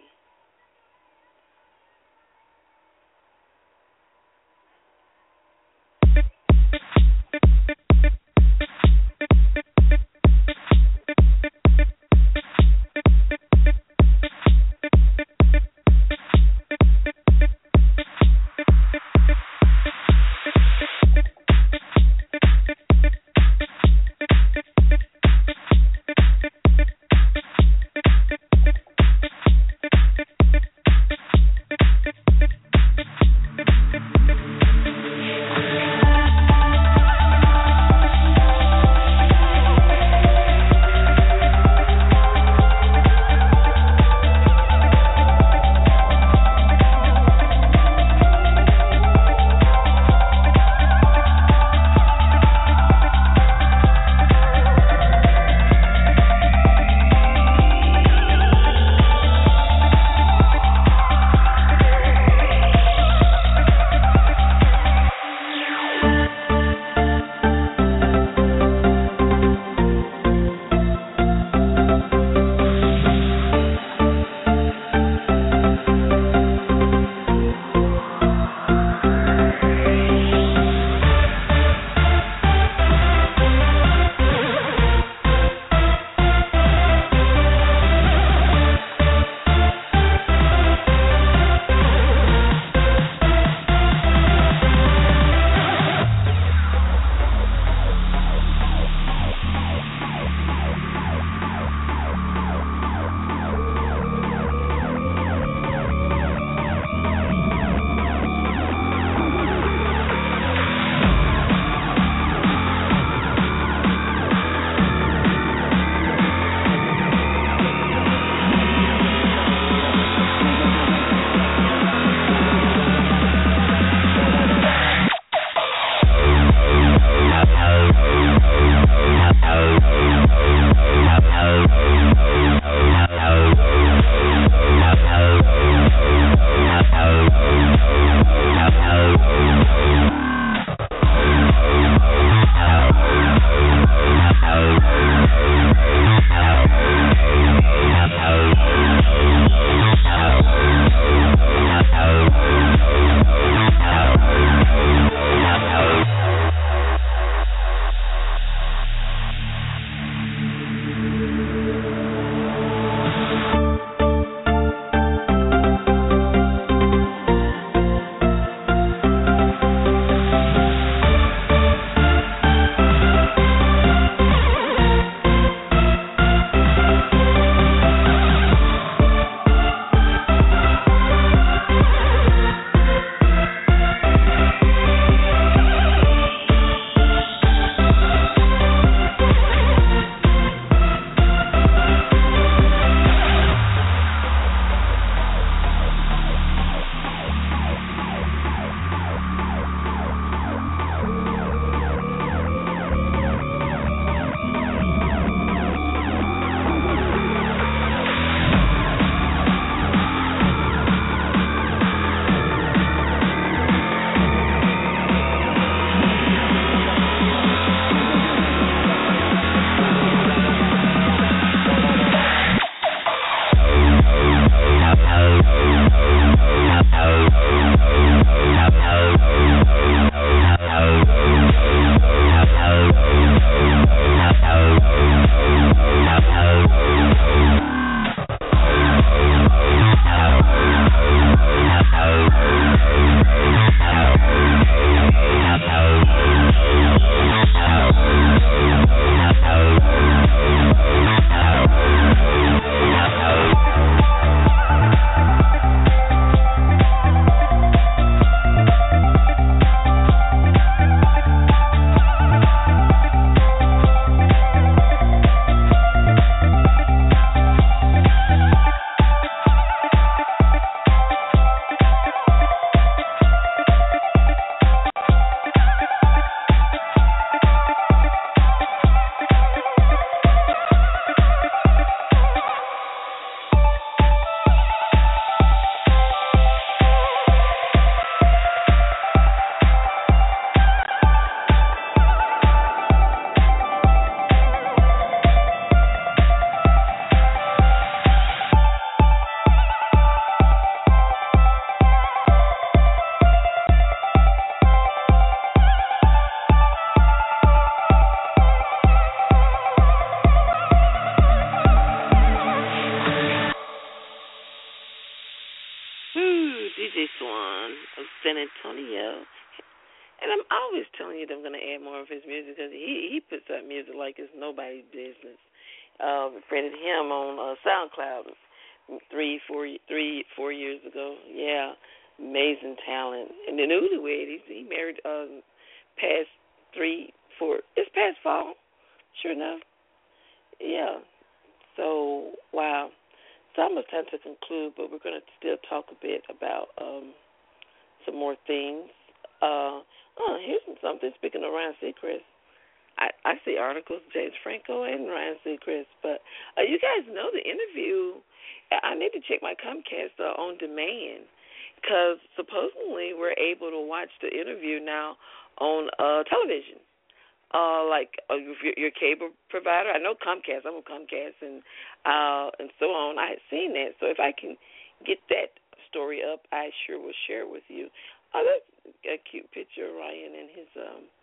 Tishwan of San Antonio. And I'm always telling you that I'm going to add more of his music because he puts out music like it's nobody's business. Friended him on SoundCloud 4 years ago. Yeah, amazing talent. And the newlywed, he married past it's past fall, sure enough. Yeah. So, wow. It's almost time to conclude, but we're going to still talk a bit about some more things. Here's something. Speaking of Ryan Seacrest, I see articles, James Franco and Ryan Seacrest, but you guys know the interview. I need to check my Comcast on demand because supposedly we're able to watch the interview now on television. Like your cable provider. I know Comcast. I'm with Comcast and so on. I had seen that. So if I can get that story up, I sure will share it with you. That's a cute picture of Ryan and his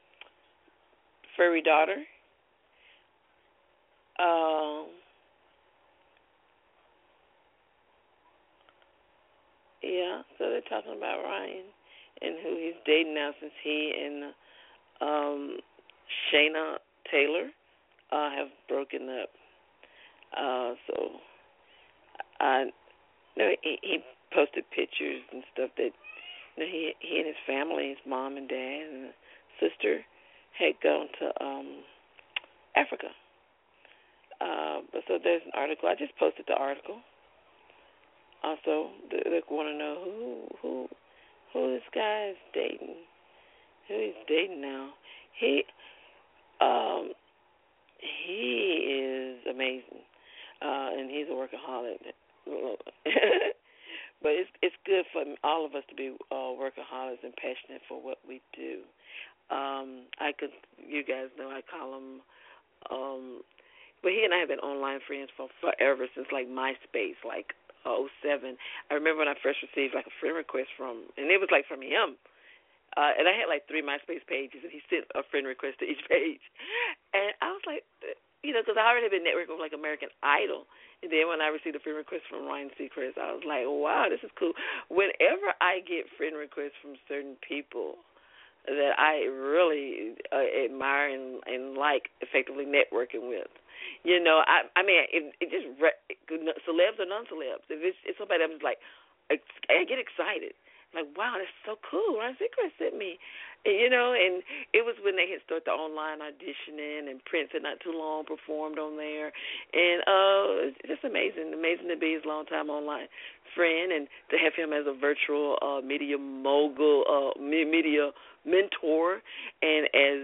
furry daughter. Yeah, so they're talking about Ryan and who he's dating now since he and Shayna Taylor have broken up. So I know he posted pictures and stuff that he and his family, his mom and dad and sister, had gone to Africa. But so there's an article. I just posted the article. Also, they want to know who this guy is dating. Who he's dating now. He is amazing, and he's a workaholic. But it's good for all of us to be workaholics and passionate for what we do. You guys know I call him, but he and I have been online friends for forever, since like MySpace, like 2007. I remember when I first received like a friend request from, and it was like from him. And I had like 3 MySpace pages, and he sent a friend request to each page. And I was like, because I already had been networking with like American Idol. And then when I received a friend request from Ryan Seacrest, I was like, wow, this is cool. Whenever I get friend requests from certain people that I really admire and like effectively networking with, I mean, it just celebs or non-celebs. If it's somebody I'm just like, I get excited. Like, wow, that's so cool. Ryan Seacrest sent me, and it was when they had started the online auditioning, and Prince had not too long performed on there, and it's just amazing to be his longtime online friend, and to have him as a virtual media mogul, media mentor, and as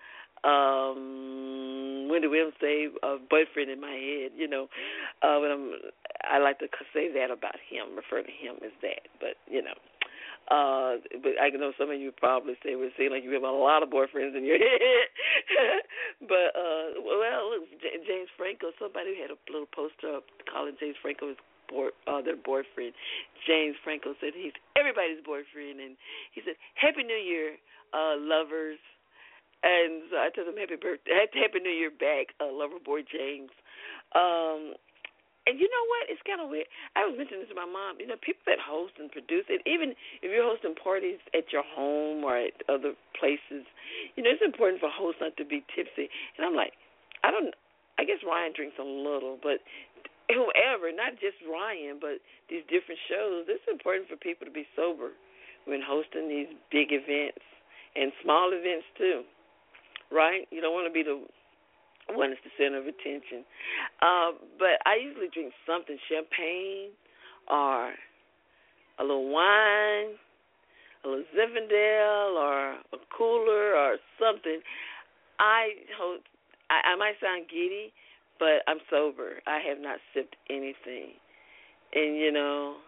Wendy Williams say, boyfriend in my head, when I like to say that about him, refer to him as that, but but I know some of you probably say it seems like you have a lot of boyfriends in your head. But look, James Franco. Somebody had a little poster up calling James Franco their boyfriend. James Franco said he's everybody's boyfriend, and he said, "Happy New Year, lovers." And so I told him Happy New Year back, lover boy James. And you know what? It's kind of weird. I was mentioning this to my mom. People that host and produce it, even if you're hosting parties at your home or at other places, it's important for hosts not to be tipsy. And I'm like, I guess Ryan drinks a little, but whoever, not just Ryan, but these different shows, it's important for people to be sober when hosting these big events and small events too, right? You don't want to be the one is the center of attention. But I usually drink something, champagne or a little wine, a little Zinfandel or a cooler or something. I might sound giddy, but I'm sober. I have not sipped anything. And,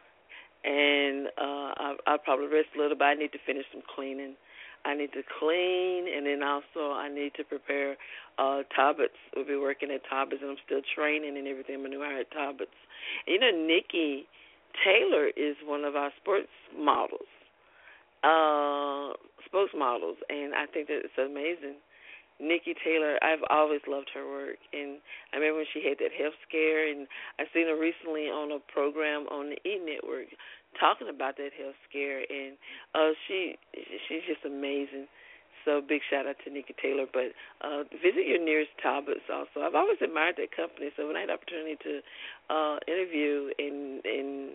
I'll probably rest a little bit. I need to finish some cleaning. I need to clean, and then also I need to prepare Talbots. We'll be working at Talbots, and I'm still training and everything. I'm a new hire at Talbots. And, Nikki Taylor is one of our spokesmodels, and I think that it's amazing. Nikki Taylor, I've always loved her work, and I remember when she had that health scare, and I seen her recently on a program on the E! Network talking about that health scare, and she's just amazing. So big shout out to Nikki Taylor. But visit your nearest Talbots also. I've always admired that company, so when I had the opportunity to interview and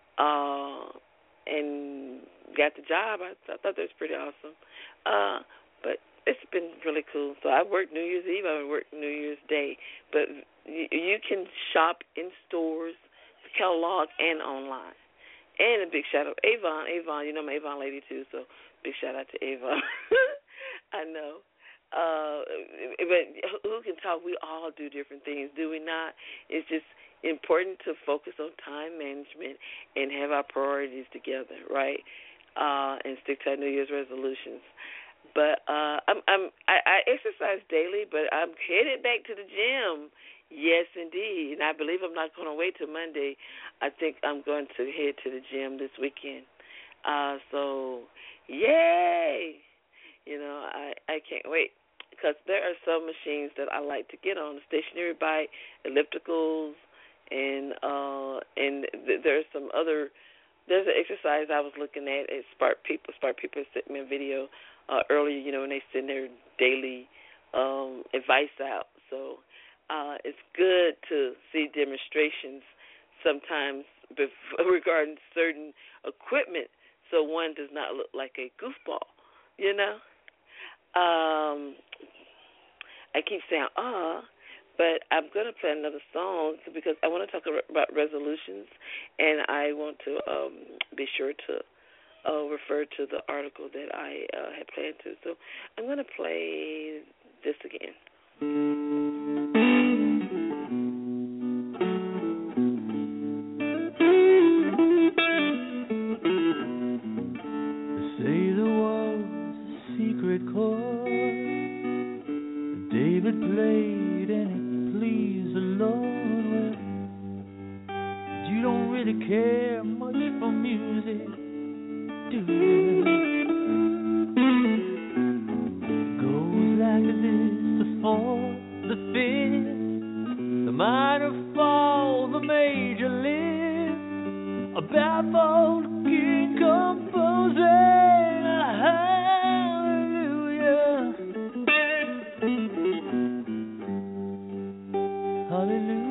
got the job, I thought that was pretty awesome. But it's been really cool. So I worked New Year's Eve, I worked New Year's Day. But you can shop in stores, the catalog, and online. And a big shout out to Avon. Avon, you know I'm an Avon lady too, so big shout out to Avon. I know. But who can talk? We all do different things, do we not? It's just important to focus on time management and have our priorities together, right? And stick to our New Year's resolutions. But I exercise daily, but I'm headed back to the gym. Yes, indeed. And I believe I'm not going to wait till Monday. I think I'm going to head to the gym this weekend. So, yay! You know, I can't wait because there are some machines that I like to get on, stationary bike, ellipticals, and there's some other. There's an exercise I was looking at Spark People. Spark People sent me a video earlier, you know, when they send their daily advice out. So it's good to see demonstrations sometimes regarding certain equipment so one does not look like a goofball, you know. I keep saying, but I'm going to play another song because I want to talk about resolutions, and I want to be sure to refer to the article that I had planned to. So I'm going to play this again. They say the world's a secret chord that David played and it pleased the Lord with. But you don't really care much for music, do you? It goes like this: the fourth, the fifth, the minor fall, the major lift, a baffled king composing a hallelujah, hallelujah.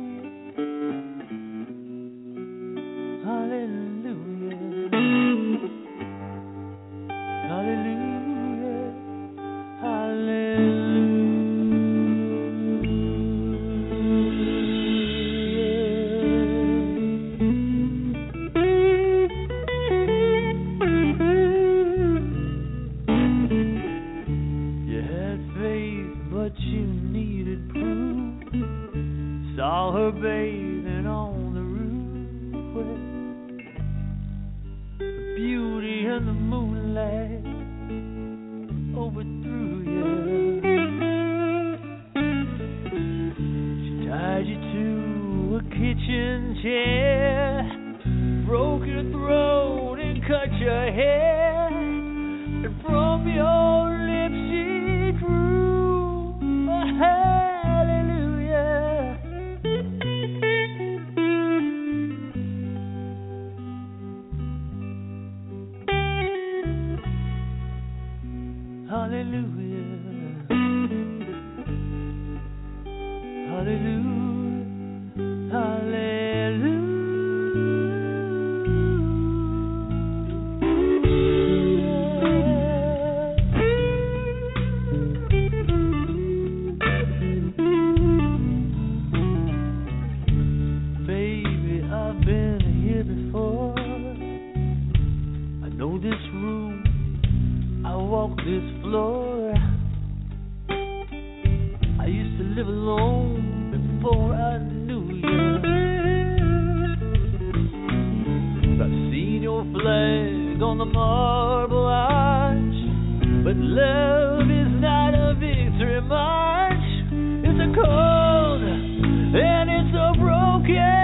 Saw her bathing on the roof with the beauty and the moonlight overthrew you. She tied you to a kitchen chair, broke your throat and cut your hair, and from your lips she drew a hallelujah, hallelujah, hallelujah. Baby, I've been here before. I know this room, I walk this floor. I used to live alone before I knew you. I've seen your flag on the marble arch, but love is not a victory march. It's a cold and it's a broken.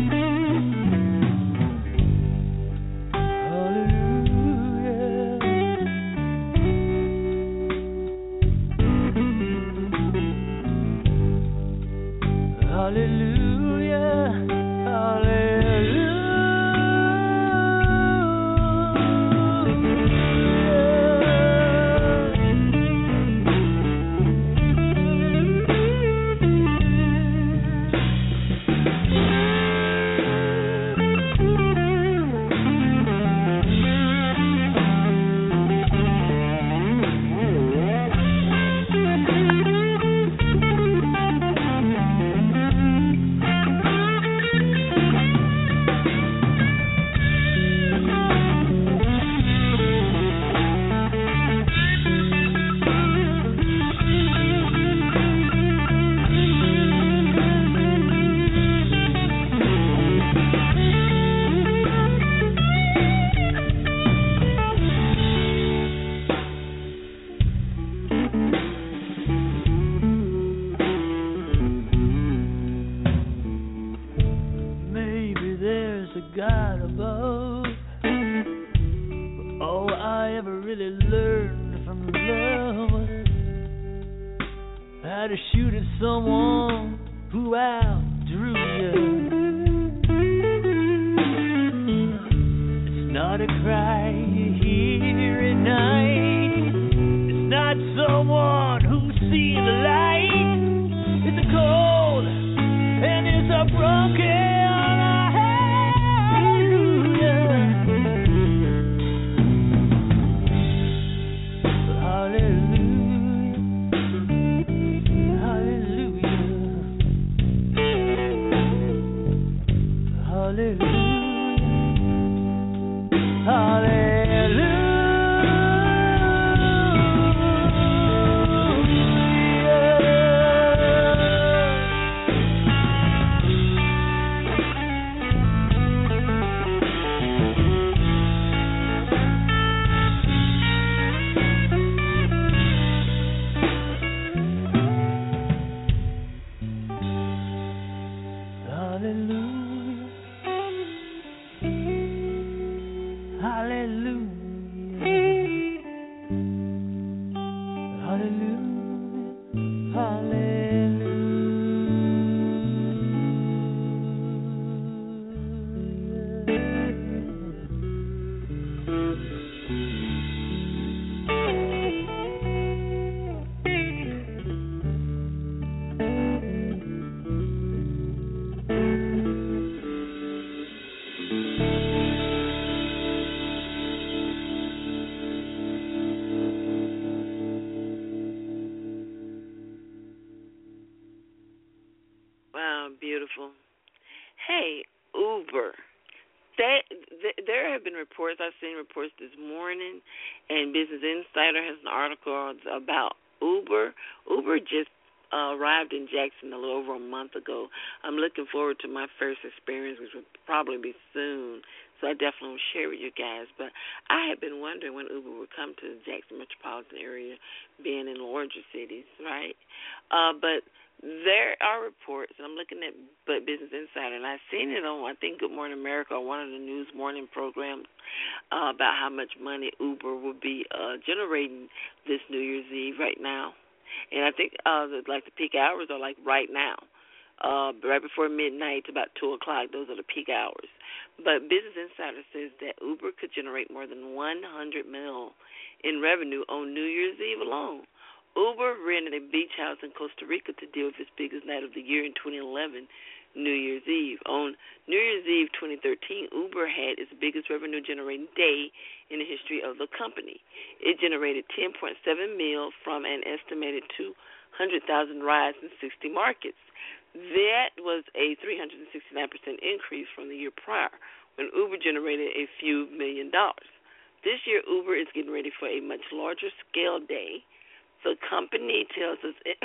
Hallelujah. learned from the lovers how to shoot at someone who outdrew you. It's not a cry you hear at night. It's not someone who's seen the light. It's a cold and it's a broken. Beautiful. Hey, Uber. There have been reports, I've seen reports this morning, and Business Insider has an article about Uber. Uber just arrived in Jackson a little over a month ago. I'm looking forward to my first experience, which will probably be soon, so I definitely will share with you guys. But I had been wondering when Uber would come to the Jackson metropolitan area, being in larger cities, right? But there are reports, and I'm looking at Business Insider, and I've seen it on, I think, Good Morning America, or one of the news morning programs, about how much money Uber will be generating this New Year's Eve right now. And I think like the peak hours are like right now, right before midnight to about 2 o'clock. Those are the peak hours. But Business Insider says that Uber could generate more than $100 million in revenue on New Year's Eve alone. Uber rented a beach house in Costa Rica to deal with its biggest night of the year in 2011, New Year's Eve. On New Year's Eve 2013, Uber had its biggest revenue-generating day in the history of the company. It generated $10.7 million from an estimated 200,000 rides in 60 markets. That was a 369% increase from the year prior, when Uber generated a few $1 million. This year, Uber is getting ready for a much larger scale day. The company tells us, it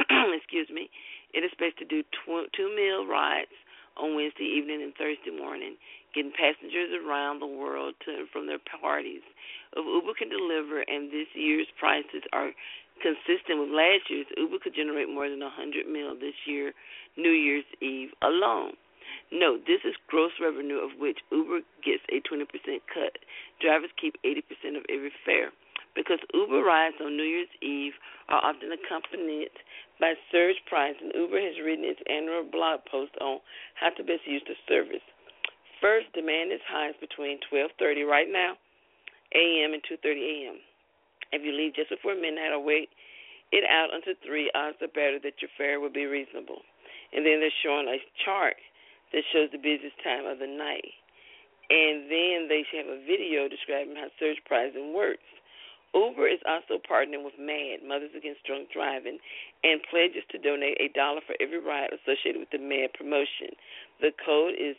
expects to do 2 million rides on Wednesday evening and Thursday morning, getting passengers around the world to and from their parties. If Uber can deliver and this year's prices are consistent with last year's, Uber could generate more than $100 million this year, New Year's Eve alone. Note, this is gross revenue of which Uber gets a 20% cut. Drivers keep 80% of every fare. Because Uber rides on New Year's Eve are often accompanied by surge price, and Uber has written its annual blog post on how to best use the service. First, demand is highest between 12:30 right now a.m. and 2:30 a.m. If you leave just before midnight or wait it out until 3, odds are better that your fare will be reasonable. And then they're showing a chart that shows the busiest time of the night. And then they have a video describing how surge pricing works. Uber is also partnering with MAD, Mothers Against Drunk Driving, and pledges to donate $1 for every ride associated with the MAD promotion. The code is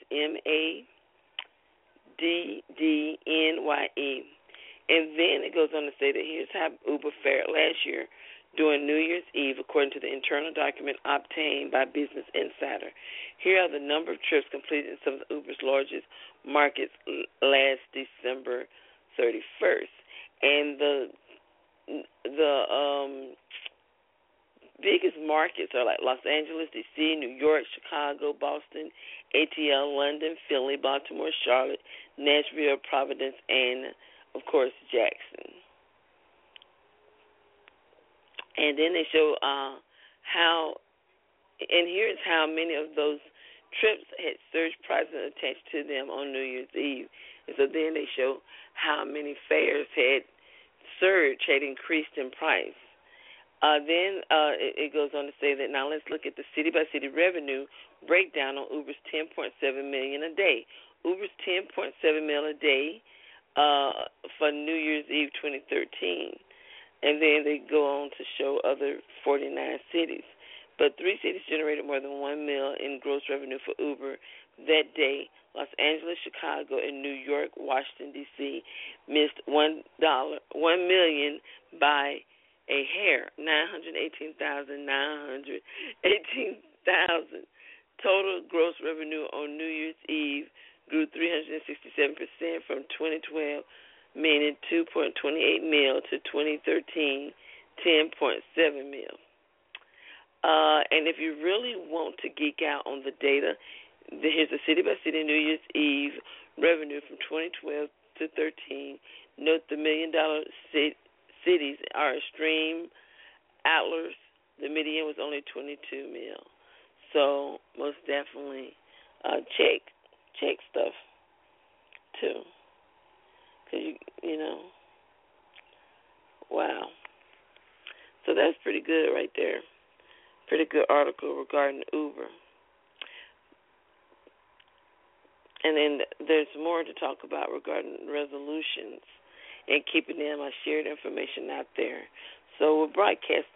MADDNYE. And then it goes on to say that here's how Uber fared last year during New Year's Eve, according to the internal document obtained by Business Insider. Here are the number of trips completed in some of Uber's largest markets last December 31st. And the biggest markets are like Los Angeles, D.C., New York, Chicago, Boston, ATL, London, Philly, Baltimore, Charlotte, Nashville, Providence, and, of course, Jackson. And then they show how, and here's how many of those trips had surge prices attached to them on New Year's Eve. And so then they show how many fares had surged, had increased in price. Then it goes on to say that now let's look at the city-by-city revenue breakdown on Uber's $10.7 million a day. Uber's $10.7 million a day for New Year's Eve 2013. And then they go on to show other 49 cities. But 3 cities generated more than $1 million in gross revenue for Uber that day. Los Angeles, Chicago, and New York, Washington, D.C. missed $1 million by a hair, 918,000. Total gross revenue on New Year's Eve grew 367% from 2012, meaning $2.28 million to 2013, $10.7 million. And if you really want to geek out on the data, here's the city-by-city New Year's Eve revenue from 2012 to 13. Note the $1 million cities are Extreme, Atlas. The median was only $22 million. So most definitely check stuff too, because you know, wow. So that's pretty good right there. Pretty good article regarding Uber. And then there's more to talk about regarding resolutions and keeping them. I shared information out there. So we'll broadcast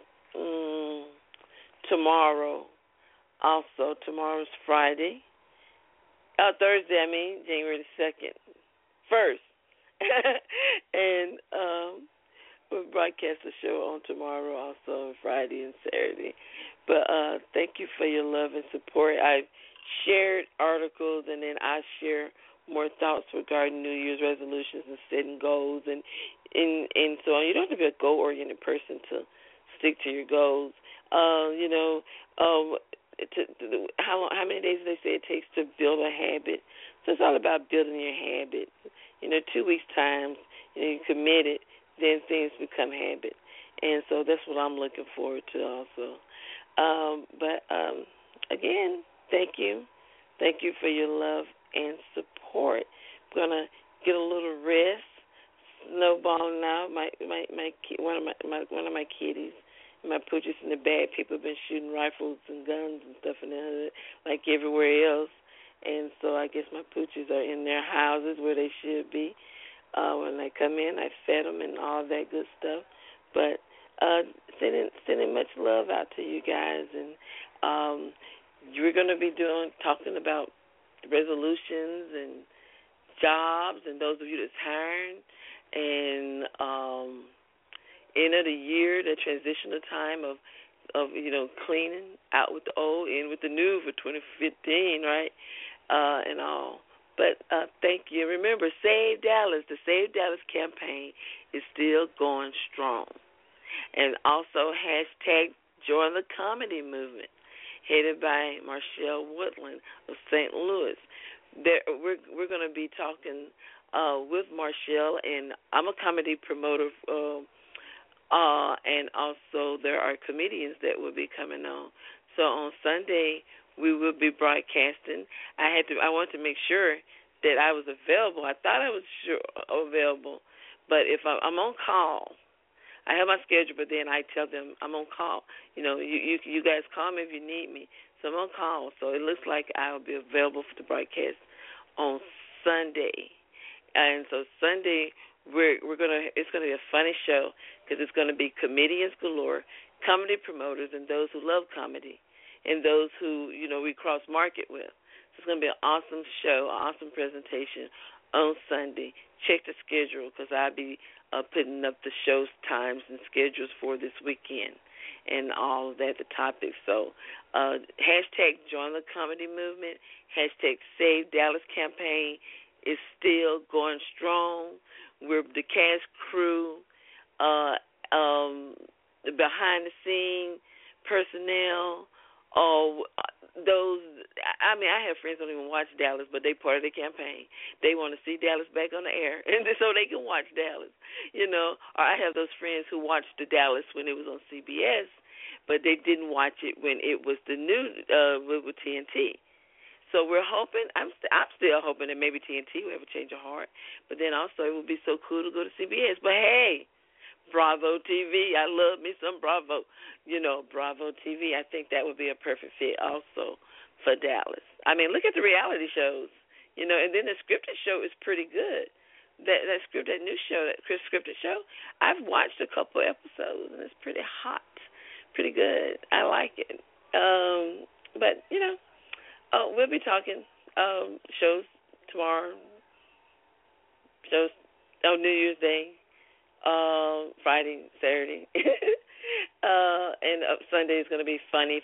tomorrow. Also, tomorrow's Friday. Thursday, January the 2nd. First. And we'll broadcast the show on tomorrow, also Friday and Saturday. But thank you for your love and support. I've shared articles, and then I share more thoughts regarding New Year's resolutions and setting goals and so on. You don't have to be a goal-oriented person to stick to your goals. How many days do they say it takes to build a habit? So it's all about building your habit. 2 weeks' time, you commit it, then things become habit. And so that's what I'm looking forward to also. Again, thank you. Thank you for your love and support. I'm going to get a little rest, snowballing out. One of my kitties, my pooches in the back. People have been shooting rifles and guns and stuff in the hood like everywhere else. And so I guess my pooches are in their houses where they should be. When they come in, I fed them and all that good stuff. But sending much love out to you guys. And we're going to be talking about resolutions and jobs and those of you that's hiring and end of the year, the transitional time of cleaning out with the old, in with the new for 2015, right? And all. But thank you. Remember, Save Dallas. The Save Dallas campaign is still going strong. And also hashtag Join the Comedy Movement, headed by Marshall Woodland of St. Louis. We're going to be talking with Marshall, and I'm a comedy promoter, and also there are comedians that will be coming on. So on Sunday we will be broadcasting. I wanted to make sure that I was available. I thought I was available, but if I'm on call. I have my schedule, but then I tell them I'm on call. You guys call me if you need me. So I'm on call. So it looks like I'll be available for the broadcast on Sunday. And so Sunday it's gonna be a funny show because it's gonna be comedians galore, comedy promoters, and those who love comedy, and those who we cross market with. So it's gonna be an awesome show, an awesome presentation on Sunday. Check the schedule because I'll be putting up the show's times and schedules for this weekend and all of that, the topics. So hashtag Join the Comedy Movement, hashtag Save Dallas campaign is still going strong. We're the cast crew, the behind-the-scene personnel, those. I mean, I have friends who don't even watch Dallas, but they part of the campaign. They want to see Dallas back on the air, and so they can watch Dallas. Or I have those friends who watched the Dallas when it was on CBS, but they didn't watch it when it was the new with TNT. So we're hoping. I'm still hoping that maybe TNT will ever change their heart. But then also it would be so cool to go to CBS. But hey, Bravo TV, I love me some Bravo. Bravo TV. I think that would be a perfect fit also for Dallas. I mean, look at the reality shows. And then the scripted show is pretty good. That new show, that scripted show, I've watched a couple episodes and it's pretty hot, pretty good. I like it. But we'll be talking shows tomorrow. Shows on New Year's Day, Friday, Saturday, and Sunday is going to be funny.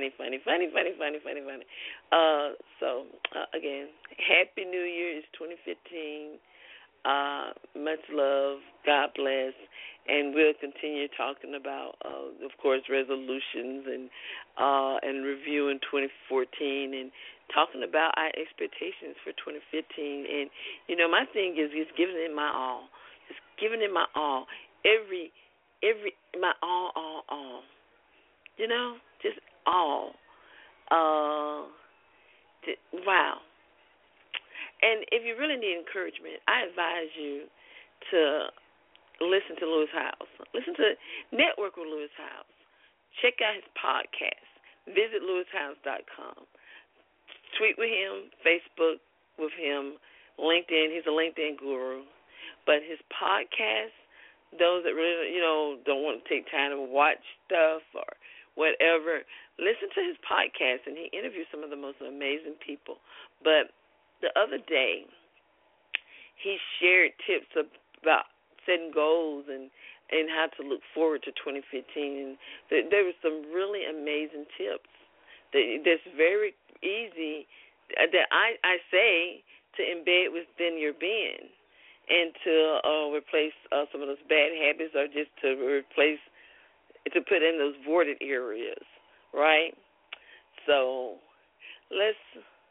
So again, Happy New Year! It's 2015. Much love. God bless. And we'll continue talking about, of course, resolutions and reviewing 2014 and talking about our expectations for 2015. And my thing is just giving it my all, just giving it my all, every my all. Just all. Wow. And if you really need encouragement, I advise you to listen to Lewis Howes. Listen to Network with Lewis Howes. Check out his podcast. Visit lewishowes.com. Tweet with him, Facebook with him, LinkedIn. He's a LinkedIn guru. But his podcast, those that really, don't want to take time to watch stuff or whatever, listen to his podcast, and he interviews some of the most amazing people. But the other day, he shared tips about setting goals and how to look forward to 2015. There were some really amazing tips that's very easy that I say to embed within your being and to replace some of those bad habits, or just to put in those voided areas, right? So let's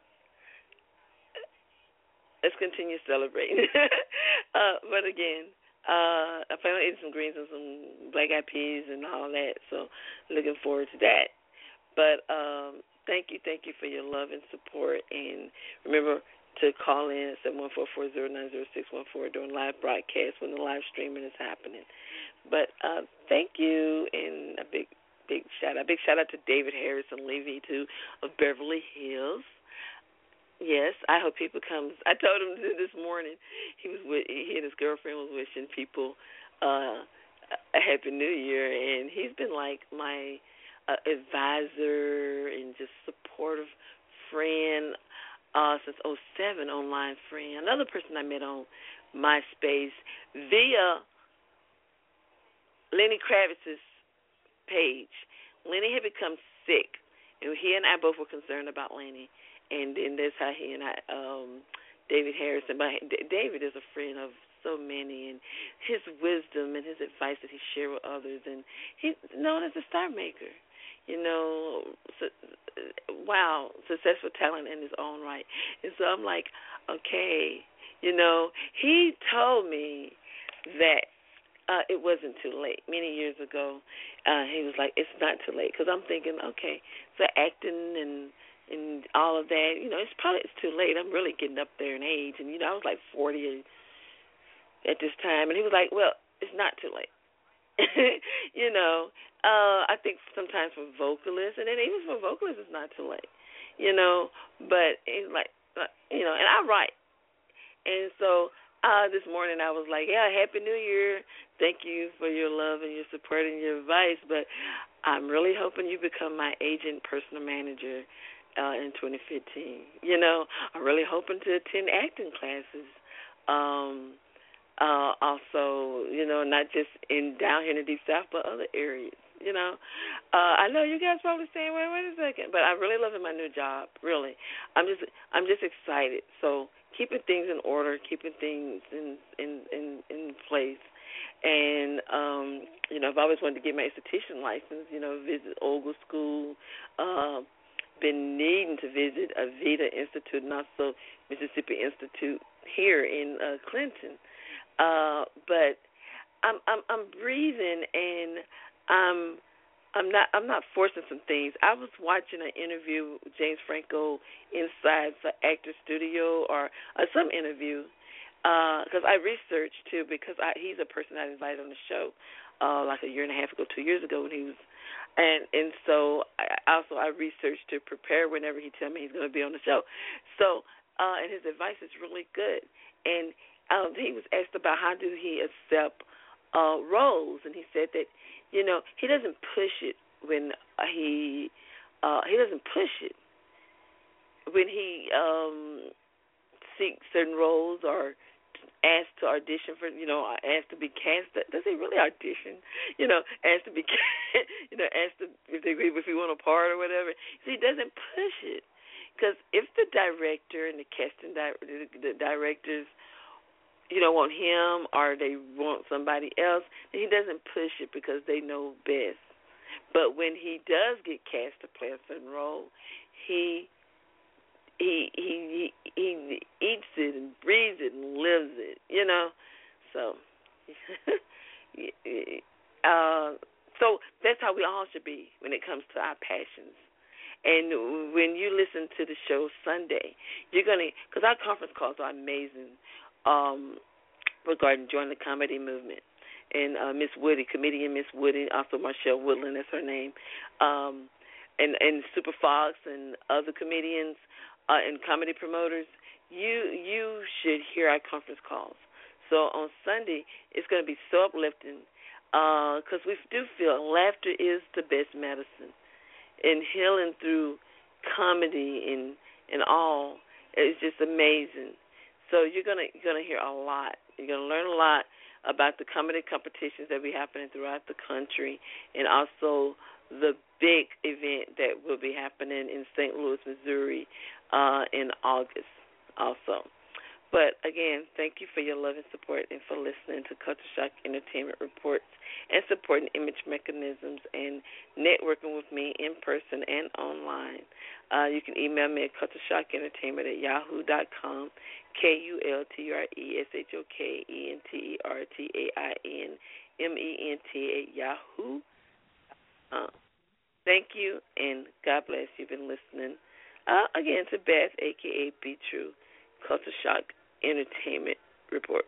continue celebrating. But again, I plan on eating some greens and some black-eyed peas and all that, so looking forward to that. But thank you for your love and support, and remember to call in at 714-409-0614 during live broadcast when the live streaming is happening. But thank you, and a big shout out. Big shout out to David Harrison Levy of Beverly Hills. Yes, I hope people come. I told him this morning he and his girlfriend was wishing people a Happy New Year, and he's been like my advisor and just supportive friend since 2007, online friend. Another person I met on MySpace via Lenny Kravitz's page. Lenny had become sick, and he and I both were concerned about Lenny. And then that's how he and David Harrison. But David is a friend of so many, and his wisdom and his advice that he shared with others, and he's known as a star maker. Wow, successful talent in his own right. And so I'm like, okay, he told me that it wasn't too late. Many years ago, he was like, it's not too late. Because I'm thinking, okay, so acting and all of that, it's too late. I'm really getting up there in age. And, I was like 40 at this time. And he was like, well, it's not too late. I think sometimes for vocalists, and then even for vocalists, it's not too late. But it's like, and I write. And so this morning I was like, yeah, Happy New Year. Thank you for your love and your support and your advice. But I'm really hoping you become my agent, personal manager in 2015. I'm really hoping to attend acting classes. Also, not just down here in the Deep South, but other areas. I know you guys probably saying, wait a second, but I'm really loving my new job. Really, I'm just excited. So keeping things in order, keeping things in place, And I've always wanted to get my esthetician license. Visit Ogle School. Been needing to visit Avita Institute and also Mississippi Institute here in Clinton. But I'm breathing, and I'm not forcing some things. I was watching an interview with James Franco inside the Actor Studio or some interview because I researched too because he's a person I invited on the show like a year and a half ago, 2 years ago when he was, and so I researched to prepare whenever he tell me he's going to be on the show. So and his advice is really good. And he was asked about how do he accept roles, and he said that he doesn't push it when he doesn't push it when he seeks certain roles or asked to audition for asked to be cast. Does he really audition? Asked to be asked to, if he want a part or whatever. So he doesn't push it because if the director and the casting the directors want him or they want somebody else, then he doesn't push it because they know best. But when he does get cast to play a certain role, he eats it and breathes it and lives it, So, so that's how we all should be when it comes to our passions. And when you listen to the show Sunday, you're gonna, because our conference calls are amazing. Regarding joining the comedy movement. And Miss Woody, comedian Miss Woody, also Marshall Woodland, that's her name, and Super Fox and other comedians and comedy promoters, you should hear our conference calls. So on Sunday, it's going to be so uplifting because we do feel laughter is the best medicine. And healing through comedy and all is just amazing. So you're gonna hear a lot. You're gonna learn a lot about the comedy competitions that be happening throughout the country, and also the big event that will be happening in St. Louis, Missouri, in August. Also, but again, thank you for your love and support, and for listening to Culture Shock Entertainment Reports and supporting Image Mechanisms and networking with me in person and online. You can email me at cultureshockentertainment@yahoo.com. KULTURESHOKENTERTAINMENT Thank you, and God bless. You've been listening again to Beth, a.k.a. Be True, Culture Shock Entertainment Reports.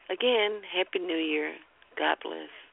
again, Happy New Year. God bless.